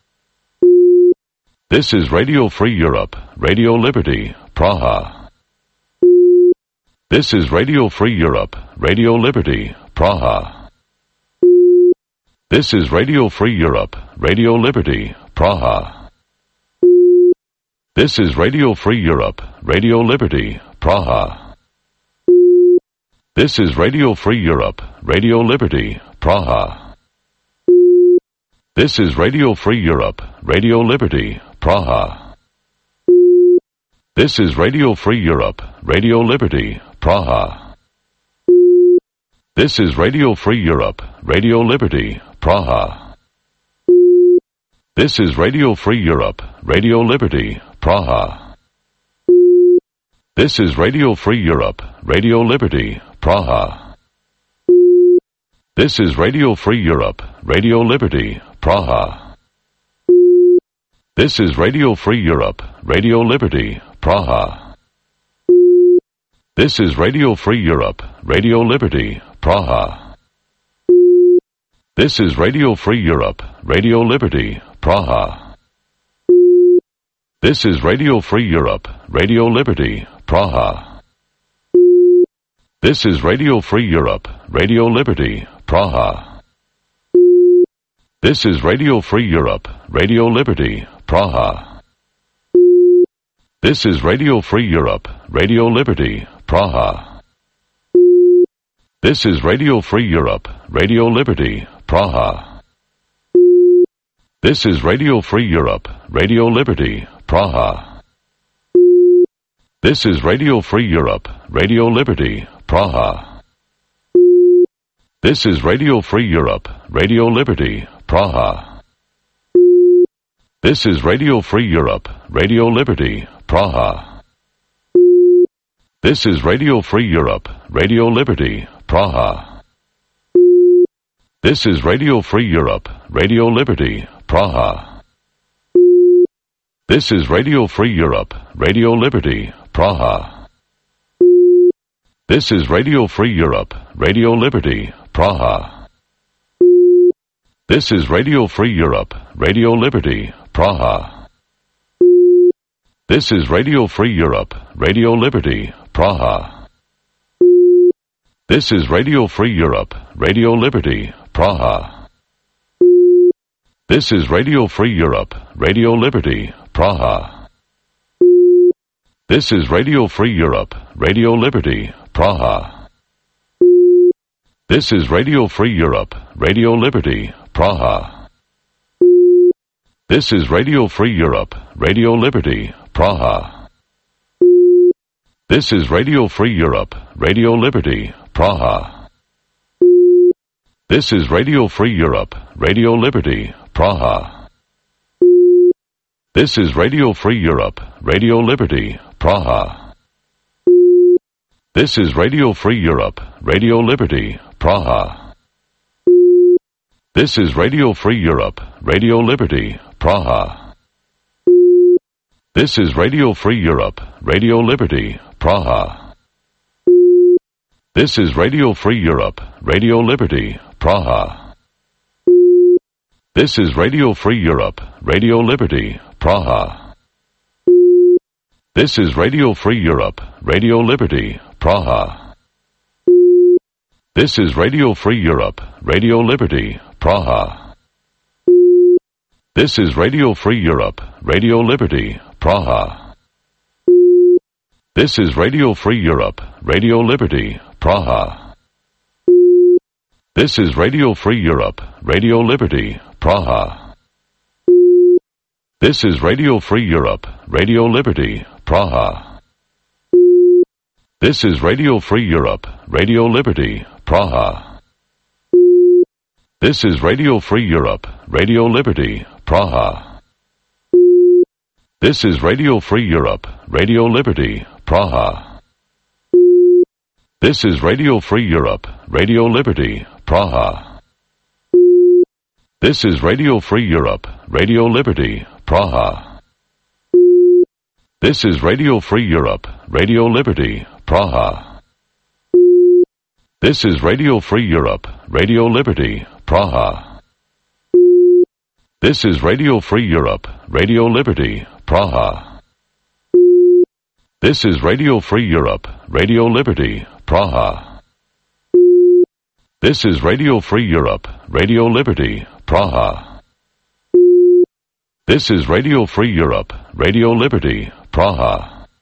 This is Radio Free Europe, Radio Liberty, Praha. This is Radio Free Europe, Radio Liberty, Praha. This is Radio Free Europe, Radio Liberty, Praha. This is Radio Free Europe, Radio Liberty, Praha. This is Radio Free Europe, Radio Liberty, Praha. This is Radio Free Europe, Radio Liberty, Praha. This is Radio Free Europe, Radio Liberty, Praha. This is Radio Free Europe, Radio Liberty, Praha. This is Radio Free Europe, Radio Liberty, Praha. This is Radio Free Europe, Radio Liberty, Praha. This is Radio Free Europe, Radio Liberty, Praha. This is Radio Free Europe, Radio Liberty, Praha. This is Radio Free Europe, Radio Liberty, Praha. This is Radio Free Europe, Radio Liberty, Praha. This is Radio Free Europe, Radio Liberty, Praha. This is Radio Free Europe, Radio Liberty, Praha. This is Radio Free Europe, Radio Liberty, Praha. This is Radio Free Europe, Radio Liberty, Praha. This is Radio Free Europe, Radio Liberty, Praha. This is Radio Free Europe, Radio Liberty, Praha. This is Radio Free Europe, Radio Liberty, Praha. This is Radio Free Europe, Radio Liberty, Praha. This is Radio Free Europe, Radio Liberty, Praha. This is Radio Free Europe, Radio Liberty, Praha. This is Radio Free Europe, Radio Liberty, Praha. This is Radio Free Europe, Radio Liberty, Praha. This is Radio Free Europe, Radio Liberty, Praha. This is Radio Free Europe, Radio Liberty, Praha. This is Radio Free Europe, Radio Liberty, Praha. This is Radio Free Europe, Radio Liberty, Praha. This is Radio Free Europe, Radio Liberty, Praha. This is Radio Free Europe, Radio Liberty, Praha. This is Radio Free Europe, Radio Liberty, Praha. This is Radio Free Europe, Radio Liberty, Praha. This is Radio Free Europe, Radio Liberty, Praha. This is Radio Free Europe, Radio Liberty, Praha. This is Radio Free Europe, Radio Liberty, Praha. This is Radio Free Europe, Radio Liberty, Praha. This is Radio Free Europe, Radio Liberty, Praha. This is Radio Free Europe, Radio Liberty, Praha. This is Radio Free Europe, Radio Liberty, Praha. This is Radio Free Europe, Radio Liberty, Praha. This is Radio Free Europe, Radio Liberty, Praha. This is Radio Free Europe, Radio Liberty, Praha. This is Radio Free Europe, Radio Liberty, Praha. This is Radio Free Europe, Radio Liberty, Praha. This is Radio Free Europe, Radio Liberty, Praha. This is Radio Free Europe, Radio Liberty, Praha. This is Radio Free Europe, Radio Liberty, Praha. This is Radio Free Europe, Radio Liberty, Praha. This is Radio Free Europe, Radio Liberty, Praha. This is Radio Free Europe, Radio Liberty, Praha. This is Radio Free Europe, Radio Liberty, Praha. This is Radio Free Europe, Radio Liberty, Praha. This is Radio Free Europe, Radio Liberty, Praha. This is Radio Free Europe, Radio Liberty, Praha. This is Radio Free Europe, Radio Liberty, Praha. This is Radio Free Europe, Radio Liberty, Praha. This is Radio Free Europe, Radio Liberty, Praha.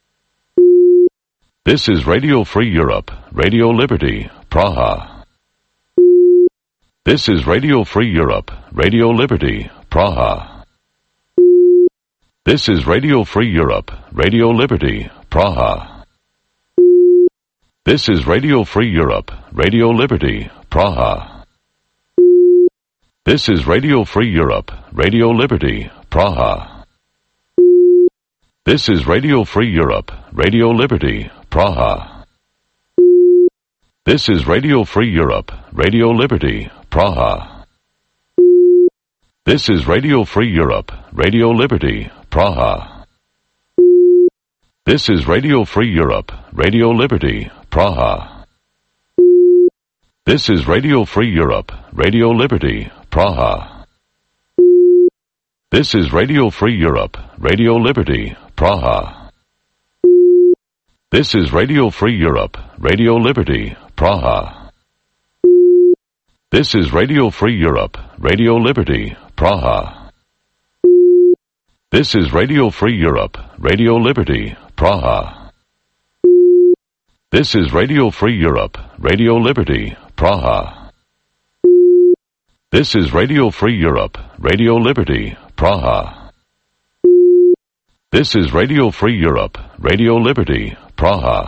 This is Radio Free Europe, Radio Liberty, Praha. This is Radio Free Europe, Radio Liberty, Praha. This is Radio Free Europe, Radio Liberty, Praha. This is Radio Free Europe, Radio Liberty, Praha. This is Radio Free Europe, Radio Liberty, Praha. This is Radio Free Europe, Radio Liberty, Praha. This is Radio Free Europe, Radio Liberty, Praha. This is Radio Free Europe, Radio Liberty, Praha. This is Radio Free Europe, Radio Liberty, Praha. This is Radio Free Europe, Radio Liberty, Praha. This is Radio Free Europe, Radio Liberty, Praha. This is Radio Free Europe, Radio Liberty, Praha. This is Radio Free Europe, Radio Liberty, Praha. This is Radio Free Europe, Radio Liberty, Praha. This is Radio Free Europe, Radio Liberty, Praha. This is Radio Free Europe, Radio Liberty, Praha. This is Radio Free Europe, Radio Liberty, Praha.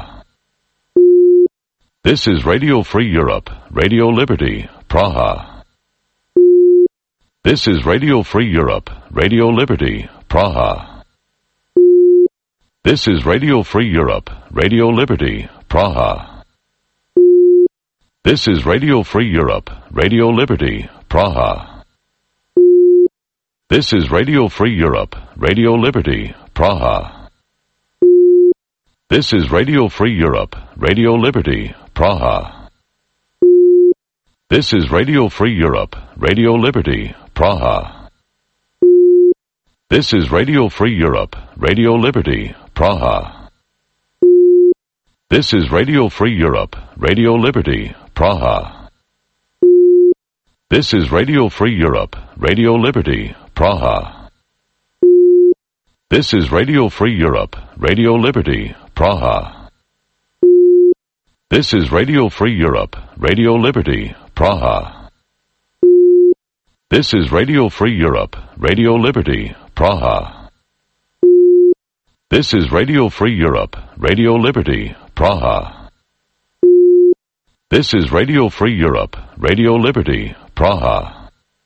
This is Radio Free Europe, Radio Liberty, Praha. This is Radio Free Europe, Radio Liberty, Praha. This is Radio Free Europe, Radio Liberty, Praha. This is Radio Free Europe, Radio Liberty, Praha. This is Radio Free Europe, Radio Liberty, Praha. This is Radio Free Europe, Radio Liberty, Praha. This is Radio Free Europe, Radio Liberty, Praha. This is Radio Free Europe, Radio Liberty, Praha. This is Radio Free Europe, Radio Liberty, Praha. This is Radio Free Europe, Radio Liberty, Praha. This is Radio Free Europe, Radio Liberty, Praha. This is Radio Free Europe, Radio Liberty, Praha. This is Radio Free Europe, Radio Liberty, Praha. This is Radio Free Europe, Radio Liberty, Praha. This is Radio Free Europe, Radio Liberty, Praha.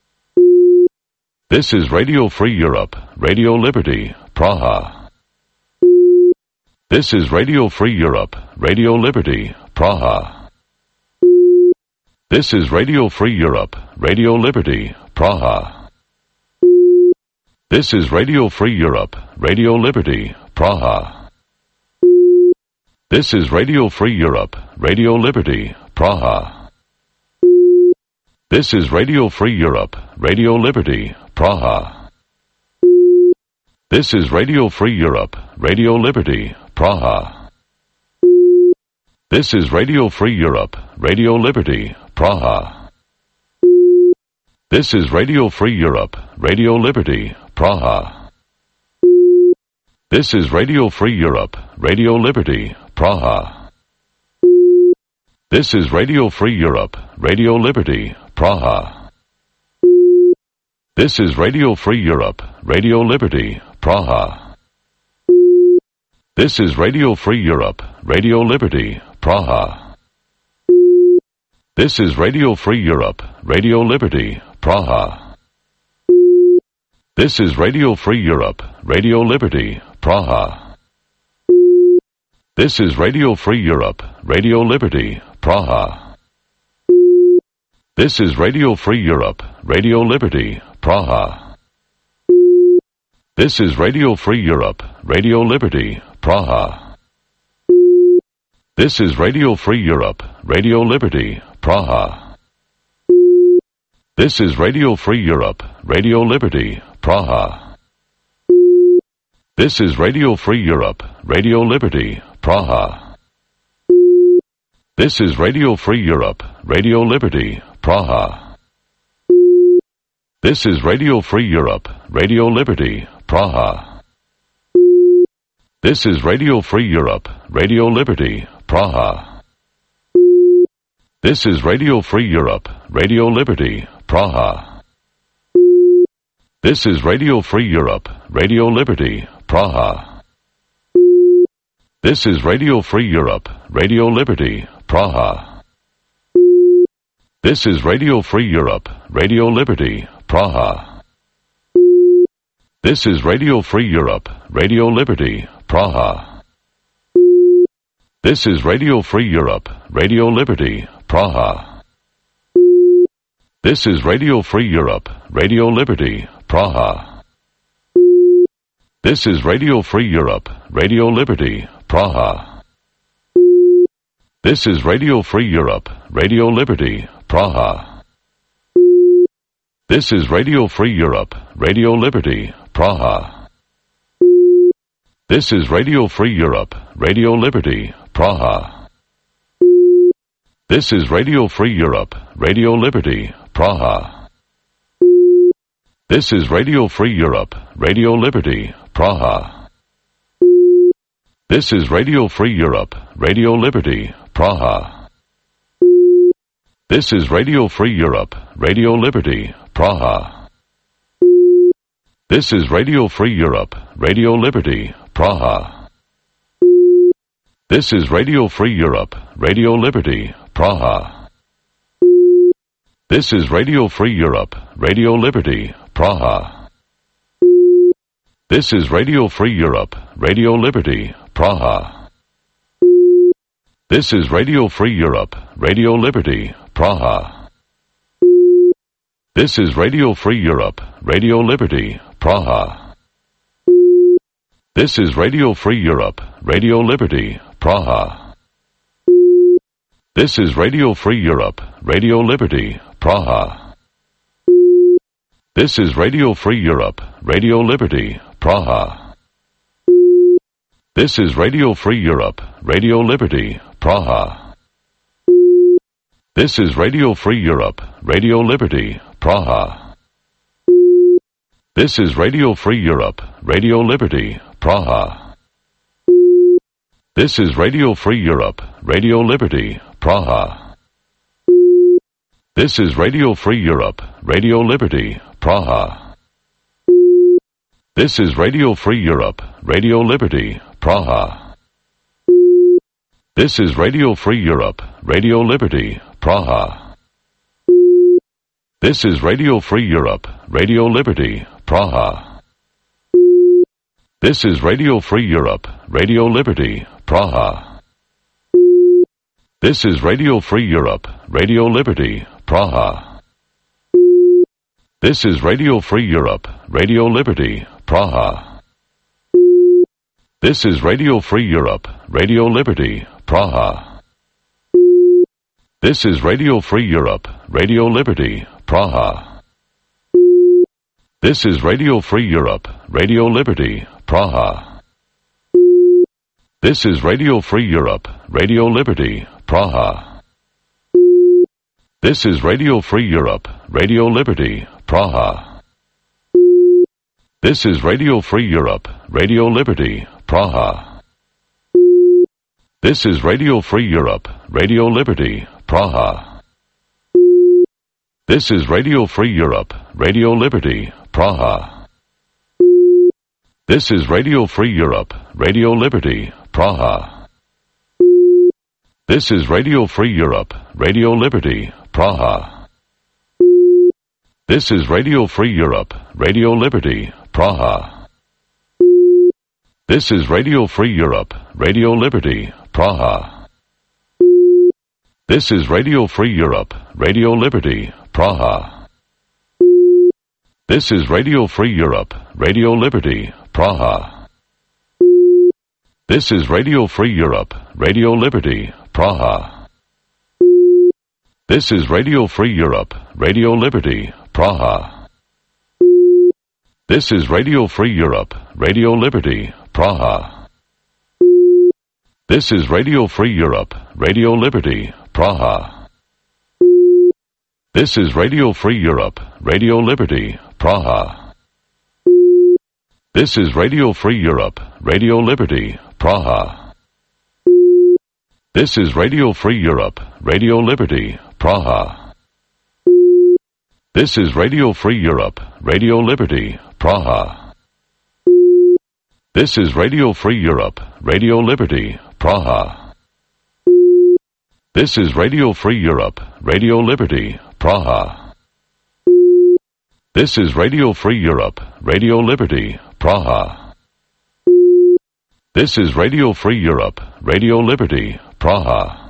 This is Radio Free Europe, Radio Liberty, Praha. This is Radio Free Europe, Radio Liberty, Praha. This is Radio Free Europe, Radio Liberty, Praha. This is Radio Free Europe, Radio Liberty, Praha. This is Radio Free Europe, Radio Liberty, Praha. This is Radio Free Europe, Radio Liberty, Praha. This is Radio Free Europe, Radio Liberty, Praha. This is Radio Free Europe, Radio Liberty, Praha. This is Radio Free Europe, Radio Liberty, Praha. This is Radio Free Europe, Radio Liberty, Praha. This is Radio Free Europe, Radio Liberty, Praha. This is Radio Free Europe, Radio Liberty, Praha. This is Radio Free Europe, Radio Liberty, Praha. This is Radio Free Europe, Radio Liberty, Praha. This is Radio Free Europe, Radio Liberty, Praha. This is Radio Free Europe, Radio Liberty, Praha. This is Radio Free Europe, Radio Liberty, Praha. This is Radio Free Europe, Radio Liberty, Praha. This is Radio Free Europe, Radio Liberty, Praha. This is Radio Free Europe, Radio Liberty, Praha. This is Radio Free Europe, Radio Liberty, Praha. This is Radio Free Europe, Radio Liberty, Praha. This is Radio Free Europe, Radio Liberty, Praha. This is Radio Free Europe, Radio Liberty, Praha. This is Radio Free Europe, Radio Liberty, Praha. This is Radio Free Europe, Radio Liberty, Praha. This is Radio Free Europe, Radio Liberty, Praha. This is Radio Free Europe, Radio Liberty, Praha. This is Radio Free Europe, Radio Liberty, Praha. This is Radio Free Europe, Radio Liberty, Praha. This is Radio Free Europe, Radio Liberty, Praha. This is Radio Free Europe, Radio Liberty, Praha. This is Radio Free Europe, Radio Liberty, Praha. This is Radio Free Europe, Radio Liberty, Praha. This is Radio Free Europe, Radio Liberty, Praha. This is Radio Free Europe, Radio Liberty, Praha. This is Radio Free Europe, Radio Liberty, Praha. This is Radio Free Europe, Radio Liberty, Praha. This is Radio Free Europe, Radio Liberty, Praha. This is Radio Free Europe, Radio Liberty, Praha. This is Radio Free Europe, Radio Liberty, Praha. This is Radio Free Europe, Radio Liberty, Praha. This is Radio Free Europe, Radio Liberty, Praha. This is Radio Free Europe, Radio Liberty, Praha. This is Radio Free Europe, Radio Liberty, Praha. This is Radio Free Europe, Radio Liberty, Praha. This is Radio Free Europe, Radio Liberty, Praha. This is Radio Free Europe, Radio Liberty, Praha. This is Radio Free Europe, Radio Liberty, Praha. This is Radio Free Europe, Radio Liberty, Praha. This is Radio Free Europe, Radio Liberty, Praha. This is Radio Free Europe, Radio Liberty, Praha. This is Radio Free Europe, Radio Liberty, Praha. This is Radio Free Europe, Radio Liberty, Praha. This is Radio Free Europe, Radio Liberty, Praha. This is Radio Free Europe, Radio Liberty, Praha. This is Radio Free Europe, Radio Liberty, Praha. This is Radio Free Europe, Radio Liberty, Praha. This is Radio Free Europe, Radio Liberty, Praha. This is Radio Free Europe, Radio Liberty, Praha. This is Radio Free Europe, Radio Liberty, Praha. This is Radio Free Europe, Radio Liberty, Praha. This is Radio Free Europe, Radio Liberty, Praha. This is Radio Free Europe, Radio Liberty, Praha. This is Radio Free Europe, Radio Liberty, Praha. This is Radio Free Europe, Radio Liberty, Praha. This is Radio Free Europe, Radio Liberty, Praha. This is Radio Free Europe, Radio Liberty, Praha. This is Radio Free Europe, Radio Liberty, Praha. This is Radio Free Europe, Radio Liberty, Praha. This is Radio Free Europe, Radio Liberty, Praha. This is Radio Free Europe, Radio Liberty, Praha. This is Radio Free Europe, Radio Liberty, Praha. This is Radio Free Europe, Radio Liberty, Praha. This is Radio Free Europe, Radio Liberty, Praha. This is Radio Free Europe, Radio Liberty, Praha. This is Radio Free Europe, Radio Liberty, Praha. This is Radio Free Europe, Radio Liberty, Praha. This is Radio Free Europe, Radio Liberty, Praha. This is Radio Free Europe, Radio Liberty, Praha. This is Radio Free Europe, Radio Liberty, Praha. This is Radio Free Europe, Radio Liberty, Praha. This is Radio Free Europe, Radio Liberty, Praha. This is Radio Free Europe, Radio Liberty, Praha. This is Radio Free Europe, Radio Liberty, Praha.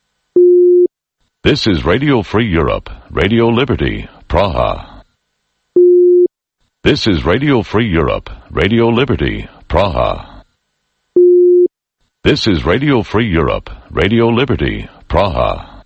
This is Radio Free Europe, Radio Liberty, Praha. This is Radio Free Europe, Radio Liberty, Praha. This is Radio Free Europe, Radio Liberty, Praha.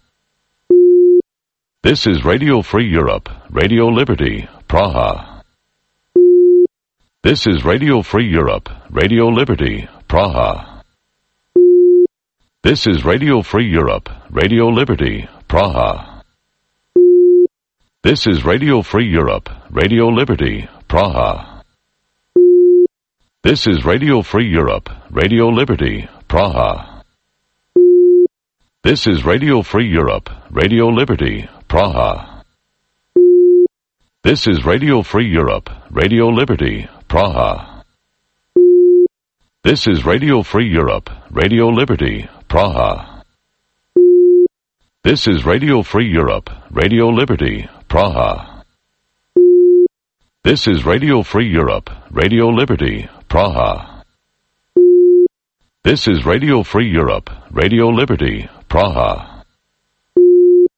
This is Radio Free Europe, Radio Liberty, Praha. This is Radio Free Europe, Radio Liberty, Praha. This is Radio Free Europe, Radio Liberty, Praha. This is Radio Free Europe, Radio Liberty, Praha. This is Radio Free Europe, Radio Liberty, Praha. This is Radio Free Europe, Radio Liberty, Praha. This is Radio Free Europe, Radio Liberty, Praha. This is Radio Free Europe, Radio Liberty, Praha. This is Radio Free Europe, Radio Liberty, Praha. This is Radio Free Europe, Radio Liberty, Praha. This is Radio Free Europe, Radio Liberty, Praha.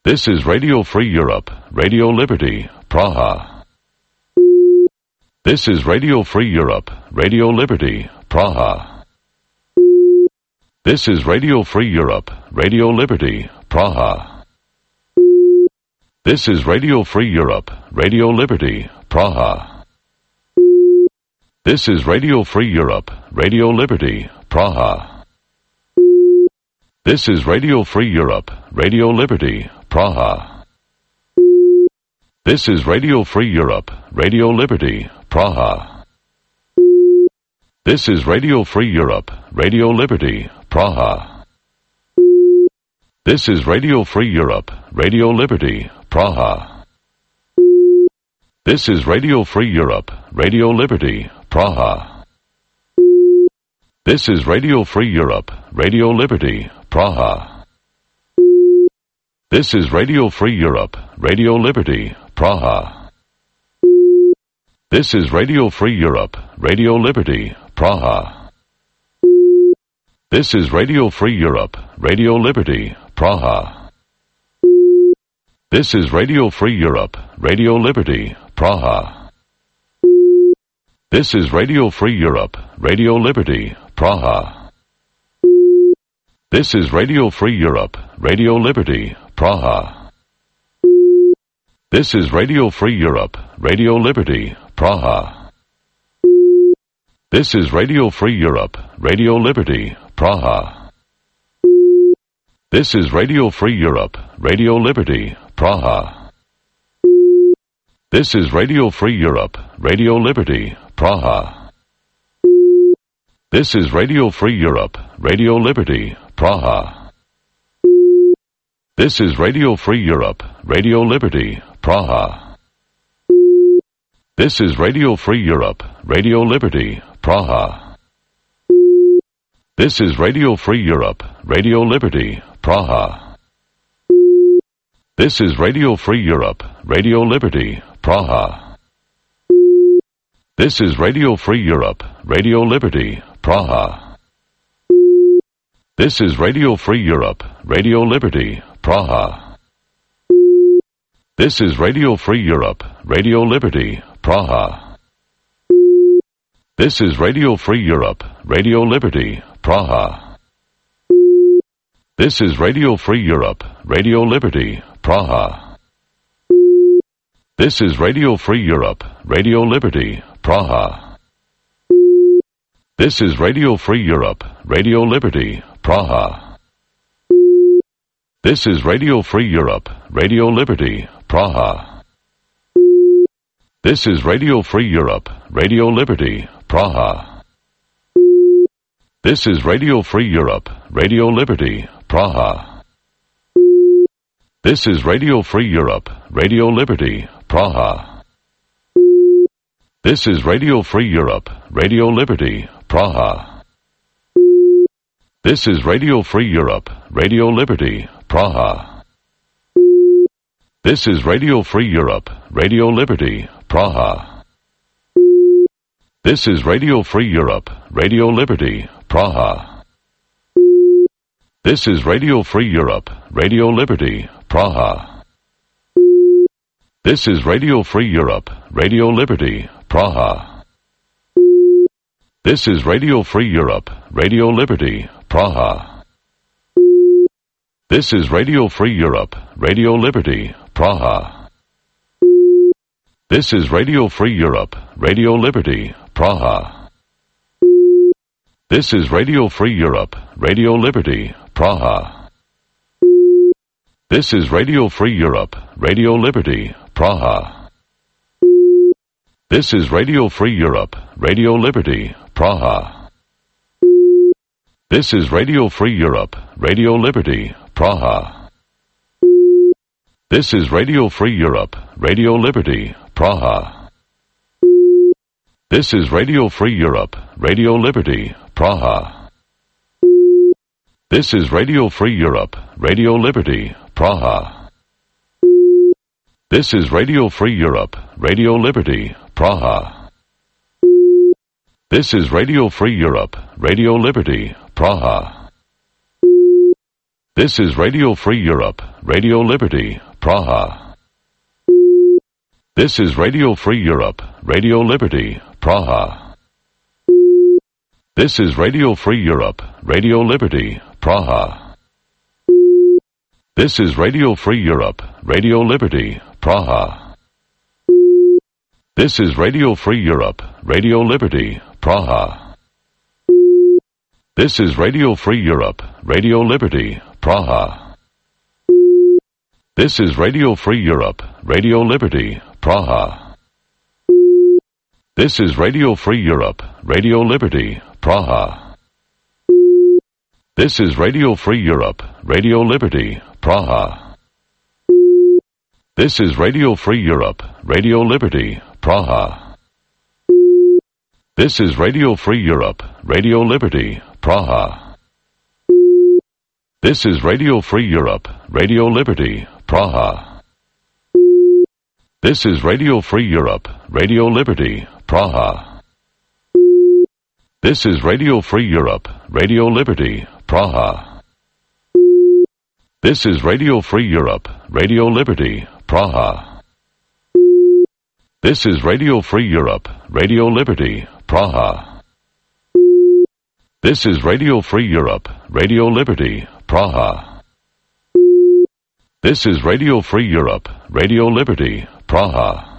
This is Radio Free Europe, Radio Liberty, Praha. This is Radio Free Europe, Radio Liberty, Praha. This is Radio Free Europe, Radio Liberty, Praha. This is Radio Free Europe, Radio Liberty, Praha. This is Radio Free Europe, Radio Liberty, Praha. This is Radio Free Europe, Radio Liberty, Praha. This is Radio Free Europe, Radio Liberty, Praha. This is Radio Free Europe, Radio Liberty, Praha. This is Radio Free Europe, Radio Liberty, Praha. This is Radio Free Europe, Radio Liberty, Praha. This is Radio Free Europe, Radio Liberty, Praha. This is Radio Free Europe, Radio Liberty, Praha. This is Radio Free Europe, Radio Liberty, Praha. This is Radio Free Europe, Radio Liberty, Praha. This is Radio Free Europe, Radio Liberty, Praha. This is Radio Free Europe, Radio Liberty, Praha. This is Radio Free Europe, Radio Liberty, Praha. This is Radio Free Europe, Radio Liberty, Praha. This is Radio Free Europe, Radio Liberty, Praha. This is Radio Free Europe, Radio Liberty, Praha. This is Radio Free Europe, Radio Liberty, Praha. This is Radio Free Europe, Radio Liberty, Praha. This is Radio Free Europe, Radio Liberty, Praha. This is Radio Free Europe, Radio Liberty, Praha. This is Radio Free Europe, Radio Liberty, Praha. This is Radio Free Europe, Radio Liberty, Praha. This is Radio Free Europe, Radio Liberty, Praha. This is Radio Free Europe, Radio Liberty, Praha. This is Radio Free Europe, Radio Liberty, Praha. This is Radio Free Europe, Radio Liberty, Praha. This is Radio Free Europe, Radio Liberty, Praha. This is Radio Free Europe, Radio Liberty, Praha. This is Radio Free Europe, Radio Liberty, Praha. This is Radio Free Europe, Radio Liberty, Praha. This is Radio Free Europe, Radio Liberty, Praha. This is Radio Free Europe, Radio Liberty, Praha. This is Radio Free Europe, Radio Liberty, Praha. This is Radio Free Europe, Radio Liberty, Praha. This is Radio Free Europe, Radio Liberty, Praha. This is Radio Free Europe, Radio Liberty, Praha. This is Radio Free Europe, Radio Liberty, Praha. This is Radio Free Europe, Radio Liberty, Praha. This is Radio Free Europe, Radio Liberty, Praha. This is Radio Free Europe, Radio Liberty, Praha. This is Radio Free Europe, Radio Liberty, Praha. This is Radio Free Europe, Radio Liberty, Praha. This is Radio Free Europe, Radio Liberty, Praha. This is Radio Free Europe, Radio Liberty, Praha. This is Radio Free Europe, Radio Liberty, Praha. This is Radio Free Europe, Radio Liberty, Praha. This is Radio Free Europe, Radio Liberty, Praha. This is Radio Free Europe, Radio Liberty, Praha. This is Radio Free Europe, Radio Liberty, Praha. This is Radio Free Europe, Radio Liberty, Praha. This is Radio Free Europe, Radio Liberty, Praha. This is Radio Free Europe, Radio Liberty, Praha. This is Radio Free Europe, Radio Liberty, Praha. This is Radio Free Europe, Radio Liberty, Praha. This is Radio Free Europe, Radio Liberty, Praha. This is Radio Free Europe, Radio Liberty, Praha. This is Radio Free Europe, Radio Liberty, Praha. This is Radio Free Europe, Radio Liberty, Praha. This is Radio Free Europe, Radio Liberty, Praha. This is Radio Free Europe, Radio Liberty, Praha. This is Radio Free Europe, Radio Liberty, Praha. This is Radio Free Europe, Radio Liberty, Praha. This is Radio Free Europe, Radio Liberty, Praha. This is Radio Free Europe, Radio Liberty, Praha. This is Radio Free Europe, Radio Liberty, Praha. This is Radio Free Europe, Radio Liberty, Praha. This is Radio Free Europe, Radio Liberty, Praha. This is Radio Free Europe, Radio Liberty, Praha. This is Radio Free Europe, Radio Liberty, Praha.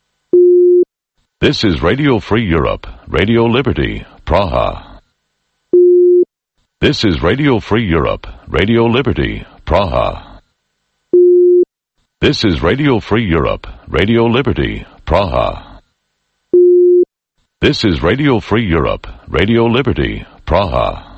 This is Radio Free Europe, Radio Liberty, Praha. This is Radio Free Europe, Radio Liberty, Praha. This is Radio Free Europe, Radio Liberty, Praha. This is Radio Free Europe, Radio Liberty, Praha.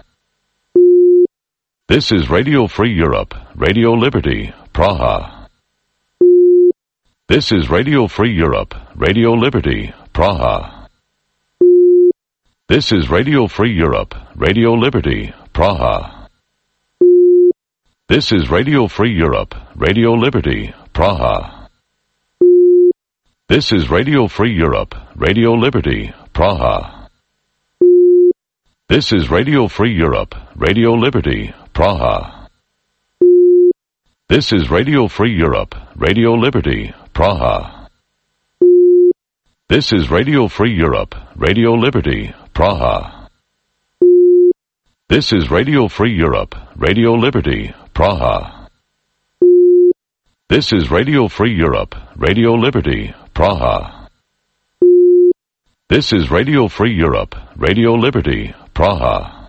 This is Radio Free Europe, Radio Liberty, Praha. This is Radio Free Europe, Radio Liberty, Praha. This is Radio Free Europe, Radio Liberty, Praha. This is Radio Free Europe, Radio Liberty, Praha. This is Radio Free Europe, Radio Liberty, Praha. This is Radio Free Europe, Radio Liberty, Praha. This is Radio Free Europe, Radio Liberty, Praha. This is Radio Free Europe, Radio Liberty, Praha. This is Radio Free Europe, Radio Liberty, Praha. This is Radio Free Europe, Radio Liberty, Praha. This is Radio Free Europe, Radio Liberty, Praha.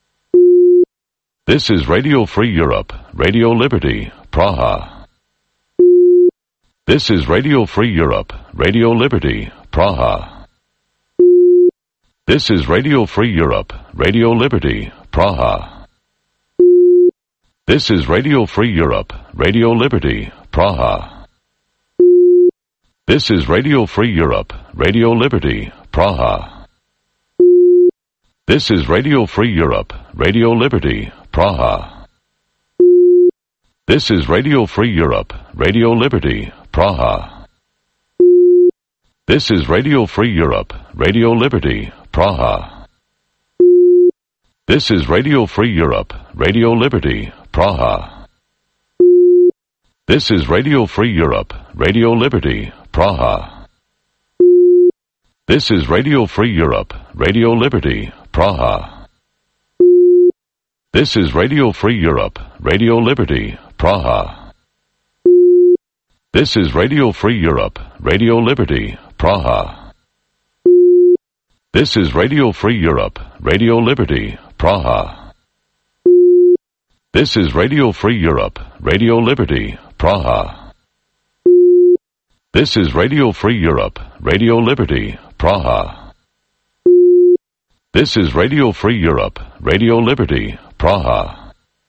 This is Radio Free Europe, Radio Liberty, Praha. This is Radio Free Europe, Radio Liberty, Praha. This is Radio Free Europe, Radio Liberty, Praha. This is Radio Free Europe, Radio Liberty, Praha. This is Radio Free Europe, Radio Liberty, Praha. This is Radio Free Europe, Radio Liberty, Praha. This is Radio Free Europe, Radio Liberty, Praha. This is Radio Free Europe, Radio Liberty, Praha. This is Radio Free Europe, Radio Liberty, Praha. This is Radio Free Europe, Radio Liberty, Praha. This is Radio Free Europe, Radio Liberty, Praha. This is Radio Free Europe, Radio Liberty, Praha. This is Radio Free Europe, Radio Liberty, Praha. This is Radio Free Europe, Radio Liberty, Praha. This is Radio Free Europe, Radio Liberty, Praha. This is Radio Free Europe, Radio Liberty, Praha. This is Radio Free Europe, Radio Liberty, Praha.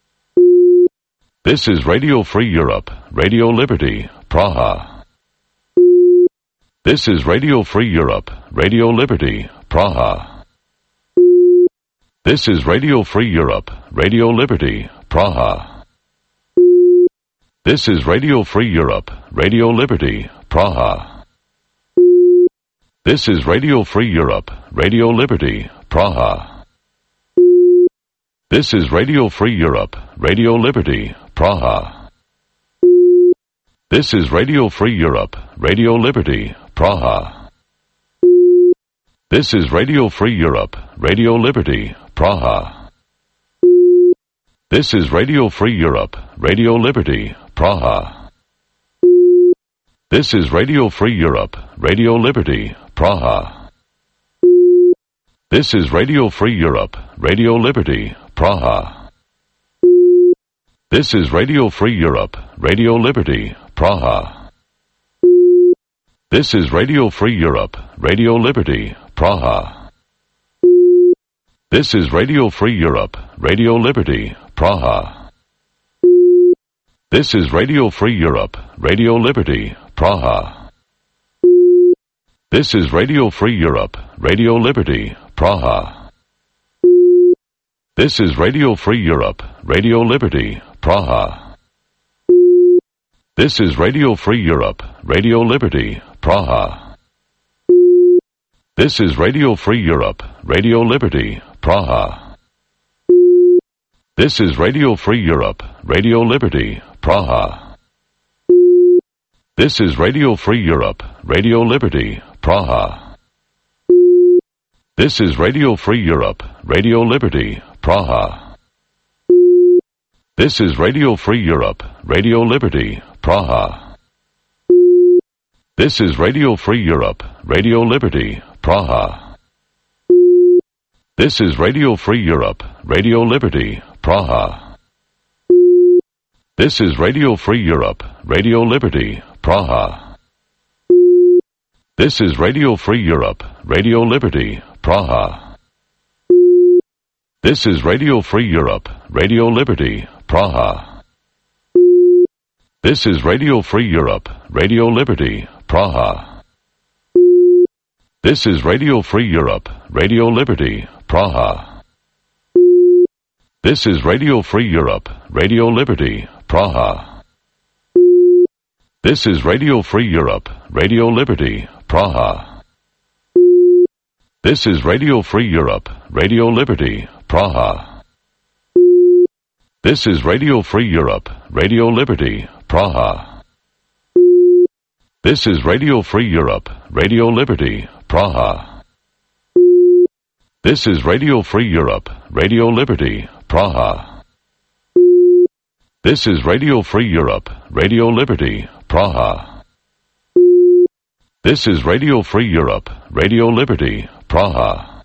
This is Radio Free Europe, Radio Liberty, Praha. This is Radio Free Europe, Radio Liberty, Praha. This is Radio Free Europe, Radio Liberty, Praha. This is Radio Free Europe, Radio Liberty, Praha. This is Radio Free Europe, Radio Liberty, Praha. This is Radio Free Europe, Radio Liberty, Praha. This is Radio Free Europe, Radio Liberty, Praha. This is Radio Free Europe, Radio Liberty, Praha. This is Radio Free Europe, Radio Liberty, Praha. This is Radio Free Europe, Radio Liberty, Praha. This is Radio Free Europe, Radio Liberty, Praha. This is Radio Free Europe, Radio Liberty, Praha. This is Radio Free Europe, Radio Liberty, Praha. This is Radio Free Europe, Radio Liberty, Praha. This is Radio Free Europe, Radio Liberty, Praha. This is Radio Free Europe, Radio Liberty, Praha. This is Radio Free Europe, Radio Liberty, Praha. This is Radio Free Europe, Radio Liberty, Praha. This is Radio Free Europe, Radio Liberty, Praha. This is Radio Free Europe, Radio Liberty, Praha. This is Radio Free Europe, Radio Liberty, Praha. This is Radio Free Europe, Radio Liberty, Praha. This is Radio Free Europe, Radio Liberty, Praha. This is Radio Free Europe, Radio Liberty, Praha. This is Radio Free Europe, Radio Liberty, Praha. This is Radio Free Europe, Radio Liberty, Praha. This is Radio Free Europe, Radio Liberty, Praha. This is Radio Free Europe, Radio Liberty, Praha. This is Radio Free Europe, Radio Liberty, Praha. This is Radio Free Europe, Radio Liberty, Praha. This is Radio Free Europe, Radio Liberty, Praha. This is Radio Free Europe, Radio Liberty, Praha. This is Radio Free Europe, Radio Liberty, Praha. This is Radio Free Europe, Radio Liberty, Praha. This is Radio Free Europe, Radio Liberty, Praha. This is Radio Free Europe, Radio Liberty, Praha. This is Radio Free Europe, Radio Liberty, Praha. This is Radio Free Europe, Radio Liberty, Praha.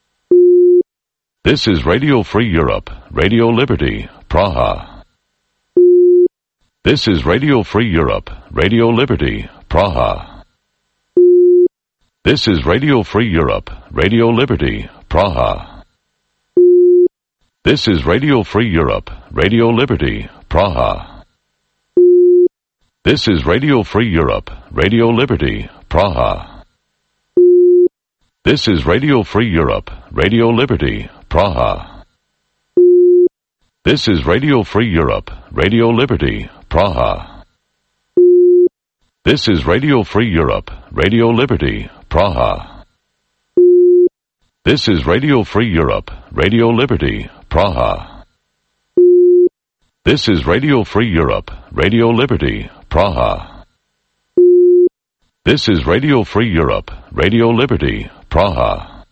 This is Radio Free Europe, Radio Liberty, Praha. This is Radio Free Europe, Radio Liberty, Praha. This is Radio Free Europe, Radio Liberty, Praha. This is Radio Free Europe, Radio Liberty, Praha. This is Radio Free Europe, Radio Liberty, Praha. This is Radio Free Europe, Radio Liberty, Praha. This is Radio Free Europe, Radio Liberty, Praha. This is Radio Free Europe, Radio Liberty, Praha. This is Radio Free Europe, Radio Liberty, Praha. This is Radio Free Europe, Radio Liberty, Praha. This is Radio Free Europe, Radio Liberty, Praha.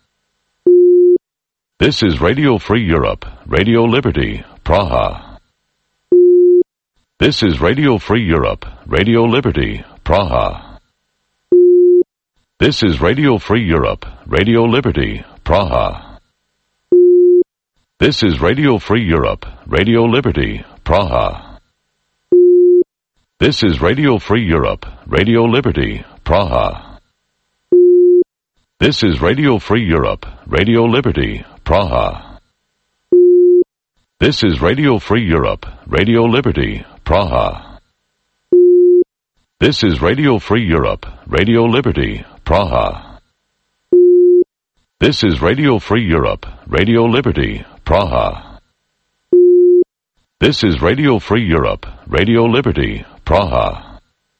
This is Radio Free Europe, Radio Liberty, Praha. This is Radio Free Europe, Radio Liberty, Praha. This is Radio Free Europe, Radio Liberty, Praha. This is Radio Free Europe, Radio Liberty, Praha. This is Radio Free Europe, Radio Liberty, Praha. This is Radio Free Europe, Radio Liberty, Praha. This is Radio Free Europe, Radio Liberty, Praha. This is Radio Free Europe, Radio Liberty, Praha. This is Radio Free Europe, Radio Liberty, Praha. This is Radio Free Europe, Radio Liberty, Praha.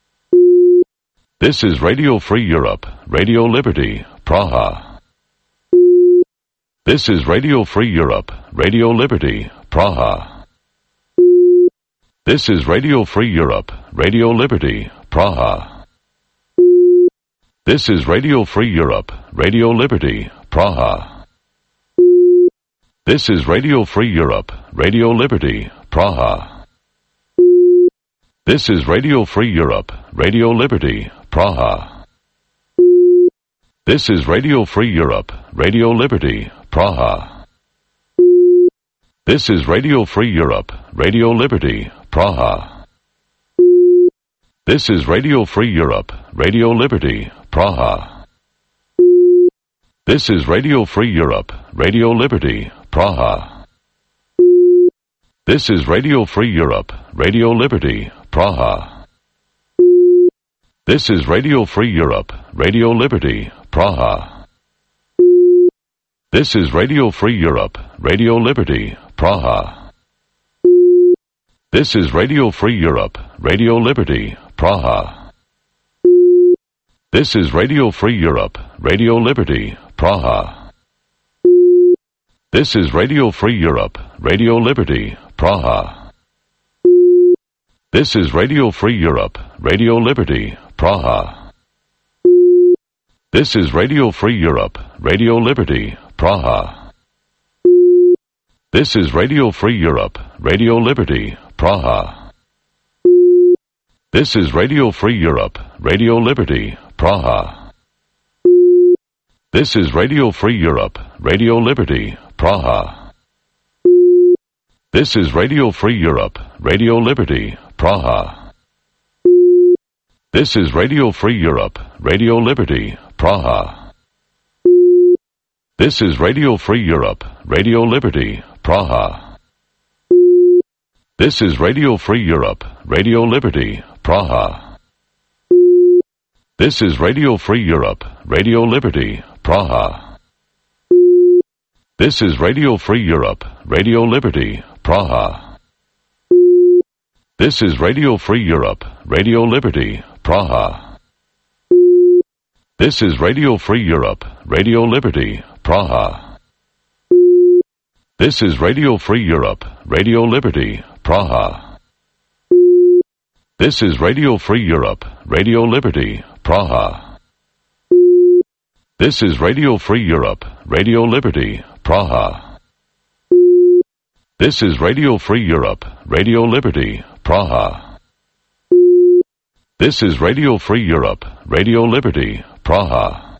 This is Radio Free Europe, Radio Liberty, Praha. This is Radio Free Europe, Radio Liberty, Praha. This is Radio Free Europe, Radio Liberty, Praha. This is Radio Free Europe, Radio Liberty, Praha. This is Radio Free Europe, Radio Liberty, Praha. This is Radio Free Europe, Radio Liberty, Praha. This is Radio Free Europe, Radio Liberty, Praha. This is Radio Free Europe, Radio Liberty, Praha. This is Radio Free Europe, Radio Liberty, Praha. This is Radio Free Europe, Radio Liberty, Praha. This is Radio Free Europe, Radio Liberty, Praha. This is Radio Free Europe, Radio Liberty, Praha. This is Radio Free Europe, Radio Liberty, Praha. This is Radio Free Europe, Radio Liberty, Praha. This is Radio Free Europe, Radio Liberty, Praha. This is Radio Free Europe, Radio Liberty, Praha. This is Radio Free Europe, Radio Liberty, Praha. This is Radio Free Europe, Radio Liberty, Praha. This is Radio Free Europe, Radio Liberty, Praha. This is Radio Free Europe, Radio Liberty, Praha. This is Radio Free Europe, Radio Liberty, Praha. This is Radio Free Europe, Radio Liberty, Praha. This is Radio Free Europe, Radio Liberty, Praha. This is Radio Free Europe, Radio Liberty, Praha. This is Radio Free Europe, Radio Liberty, Praha. This is Radio Free Europe, Radio Liberty, Praha. This is Radio Free Europe, Radio Liberty, Praha. This is Radio Free Europe, Radio Liberty, Praha. This is Radio Free Europe, Radio Liberty, Praha. This is Radio Free Europe, Radio Liberty, Praha. This is Radio Free Europe, Radio Liberty, Praha. This is Radio Free Europe, Radio Liberty, Praha. This is Radio Free Europe, Radio Liberty, Praha. This is Radio Free Europe, Radio Liberty, Praha.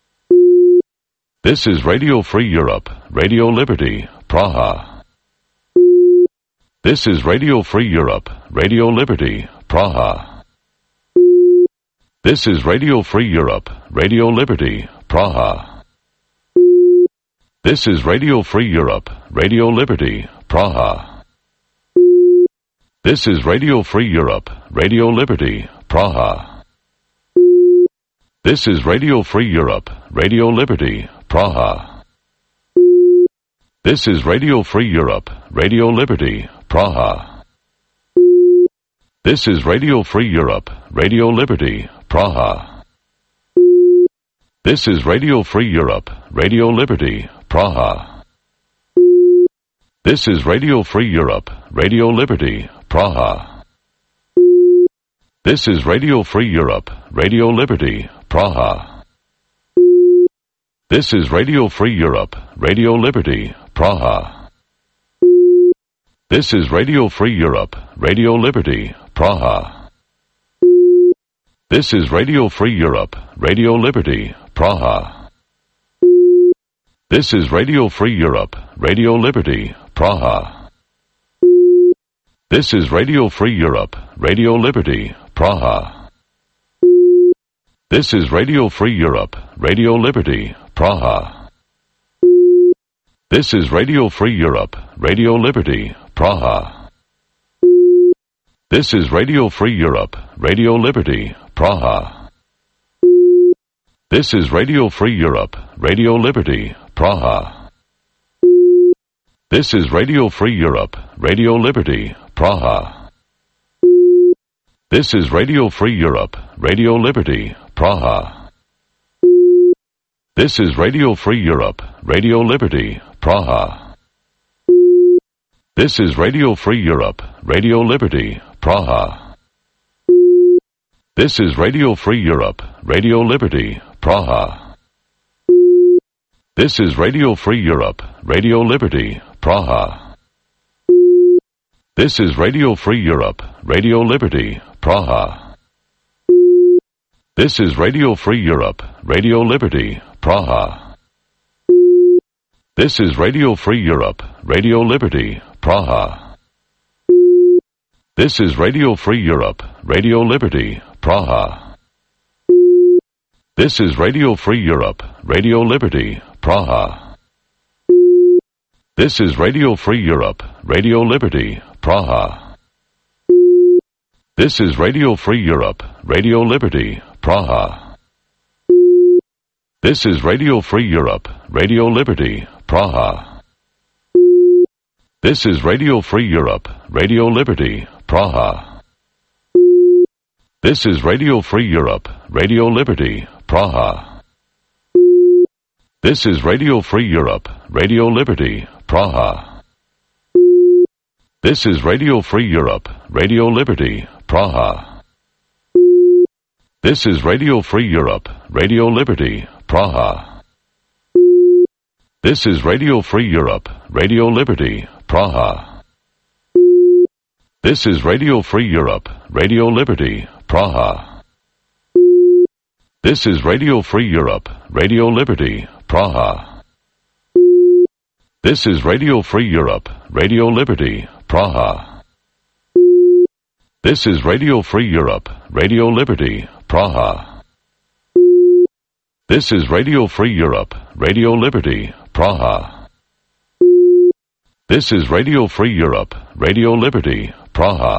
This is Radio Free Europe, Radio Liberty, Praha. This is Radio Free Europe, Radio Liberty, Praha. This is Radio Free Europe, Radio Liberty, Praha. This is Radio Free Europe, Radio Liberty, Praha. This is Radio Free Europe, Radio Liberty, Praha. This is Radio Free Europe, Radio Liberty, Praha. This is Radio Free Europe, Radio Liberty, Praha. This is Radio Free Europe, Radio Liberty, Praha. This is Radio Free Europe, Radio Liberty, Praha. This is Radio Free Europe, Radio Liberty, Praha. This is Radio Free Europe, Radio Liberty, Praha. This is Radio Free Europe, Radio Liberty, Praha. This is Radio Free Europe, Radio Liberty, Praha. This is Radio Free Europe, Radio Liberty, Praha. This is Radio Free Europe, Radio Liberty, Praha. This is Radio Free Europe, Radio Liberty, Praha. This is Radio Free Europe, Radio Liberty, Praha. This is Radio Free Europe, Radio Liberty, Praha. This is Radio Free Europe, Radio Liberty, Praha. This is Radio Free Europe, Radio Liberty, Praha. This is Radio Free Europe, Radio Liberty, Praha. This is Radio Free Europe, Radio Liberty, Praha. This is Radio Free Europe, Radio Liberty, Praha. This is Radio Free Europe, Radio Liberty, Praha. This is Radio Free Europe, Radio Liberty, Praha. This is Radio Free Europe, Radio Liberty, Praha. This is Radio Free Europe, Radio Liberty, Praha. This is Radio Free Europe, Radio Liberty, Praha. This is Radio Free Europe, Radio Liberty, Praha. This is Radio Free Europe, Radio Liberty, Praha. This is Radio Free Europe, Radio Liberty, Praha. This is Radio Free Europe, Radio Liberty, Praha. This is Radio Free Europe, Radio Liberty, Praha. This is Radio Free Europe, Radio Liberty, Praha. This is Radio Free Europe, Radio Liberty, Praha. This is Radio Free Europe, Radio Liberty, Praha. This is Radio Free Europe, Radio Liberty, Praha. This is Radio Free Europe, Radio Liberty, Praha. This is Radio Free Europe, Radio Liberty, Praha. This is Radio Free Europe, Radio Liberty, Praha. This is Radio Free Europe, Radio Liberty, Praha. This is Radio Free Europe, Radio Liberty, Praha. This is Radio Free Europe, Radio Liberty, Praha. This is Radio Free Europe, Radio Liberty, Praha. This is Radio Free Europe, Radio Liberty, Praha. This is Radio Free Europe, Radio Liberty, Praha.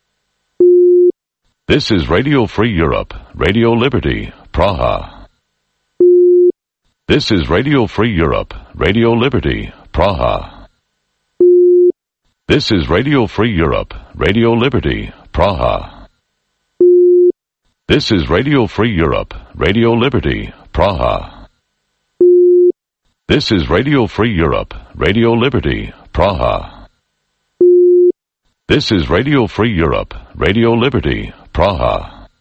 This is Radio Free Europe, Radio Liberty, Praha. This is Radio Free Europe, Radio Liberty, Praha. This is Radio Free Europe, Radio Liberty, Praha. This is Radio Free Europe, Radio Liberty, Praha. This is Radio Free Europe, Radio Liberty, Praha. This is Radio Free Europe, Radio Liberty, Praha.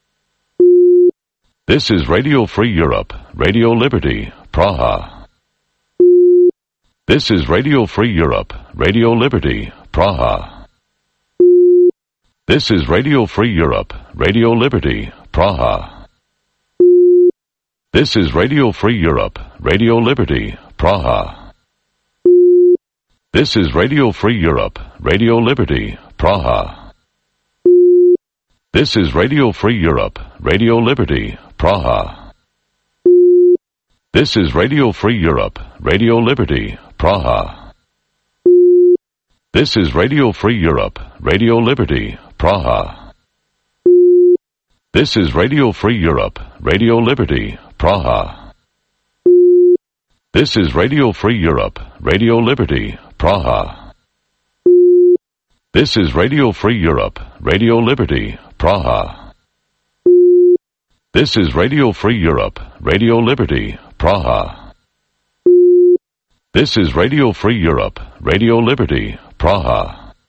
This is Radio Free Europe, Radio Liberty, Praha. This is Radio Free Europe, Radio Liberty, Praha. This is Radio Free Europe, Radio Liberty, Praha. This is Radio Free Europe, Radio Liberty, Praha. This is Radio Free Europe, Radio Liberty, Praha. This is Radio Free Europe, Radio Liberty, Praha. This is Radio Free Europe, Radio Liberty, Praha. This is Radio Free Europe, Radio Liberty, Praha. This is Radio Free Europe, Radio Liberty, Praha. This is Radio Free Europe, Radio Liberty, Praha. This is Radio Free Europe, Radio Liberty, Praha. This is Radio Free Europe, Radio Liberty, Praha. This is Radio Free Europe, Radio Liberty, Praha.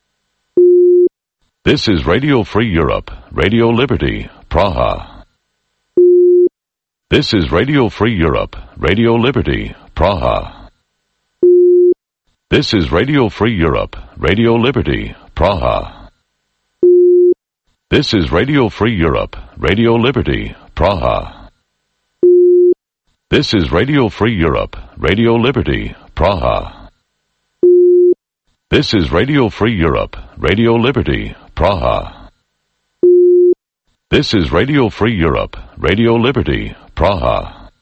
This is Radio Free Europe, Radio Liberty, Praha. This is Radio Free Europe, Radio Liberty, Praha. This is Radio Free Europe, Radio Liberty, Praha. This is Radio Free Europe, Radio Liberty, Praha. This is Radio Free Europe, Radio Liberty, Praha. This is Radio Free Europe, Radio Liberty, Praha. This is Radio Free Europe, Radio Liberty, Praha.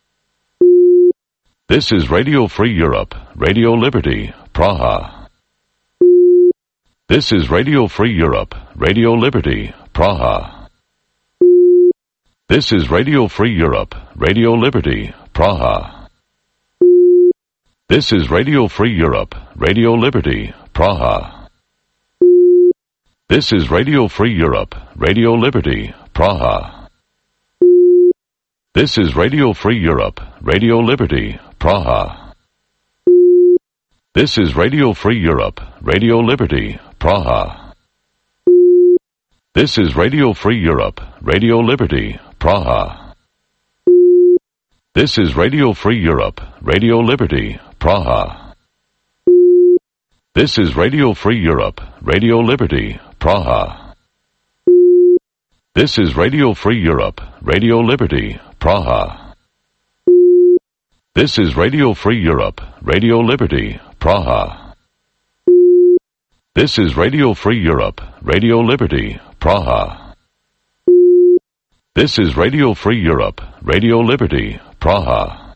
This is Radio Free Europe, Radio Liberty, Praha. This is Radio Free Europe, Radio Liberty, Praha. This is Radio Free Europe, Radio Liberty, Praha. This is Radio Free Europe, Radio Liberty, Praha. This is Radio Free Europe, Radio Liberty, Praha. This is Radio Free Europe, Radio Liberty, Praha. This is Radio Free Europe, Radio Liberty, Praha. This is Radio Free Europe, Radio Liberty, Praha. This is Radio Free Europe, Radio Liberty, Praha. This is Radio Free Europe, Radio Liberty, Praha. This is Radio Free Europe, Radio Liberty, Praha. This is Radio Free Europe, Radio Liberty, Praha. This is Radio Free Europe, Radio Liberty, Praha. This is Radio Free Europe, Radio Liberty, Praha.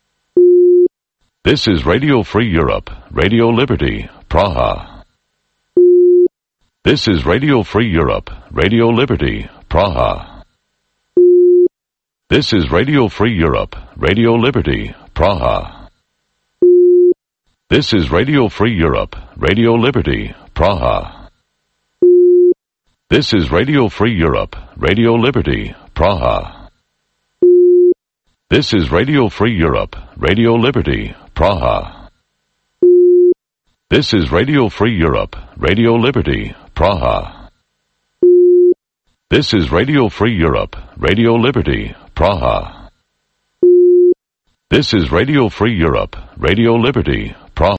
This is Radio Free Europe, Radio Liberty, Praha. This is Radio Free Europe, Radio Liberty, Praha. This is Radio Free Europe, Radio Liberty, Praha. This is Radio Free Europe, Radio Liberty, Praha. This is Radio Free Europe, Radio Liberty, Praha. This is Radio Free Europe, Radio Liberty, Praha. This is Radio Free Europe, Radio Liberty, Praha. This is Radio Free Europe, Radio Liberty, Praha. This is Radio Free Europe, Radio Liberty,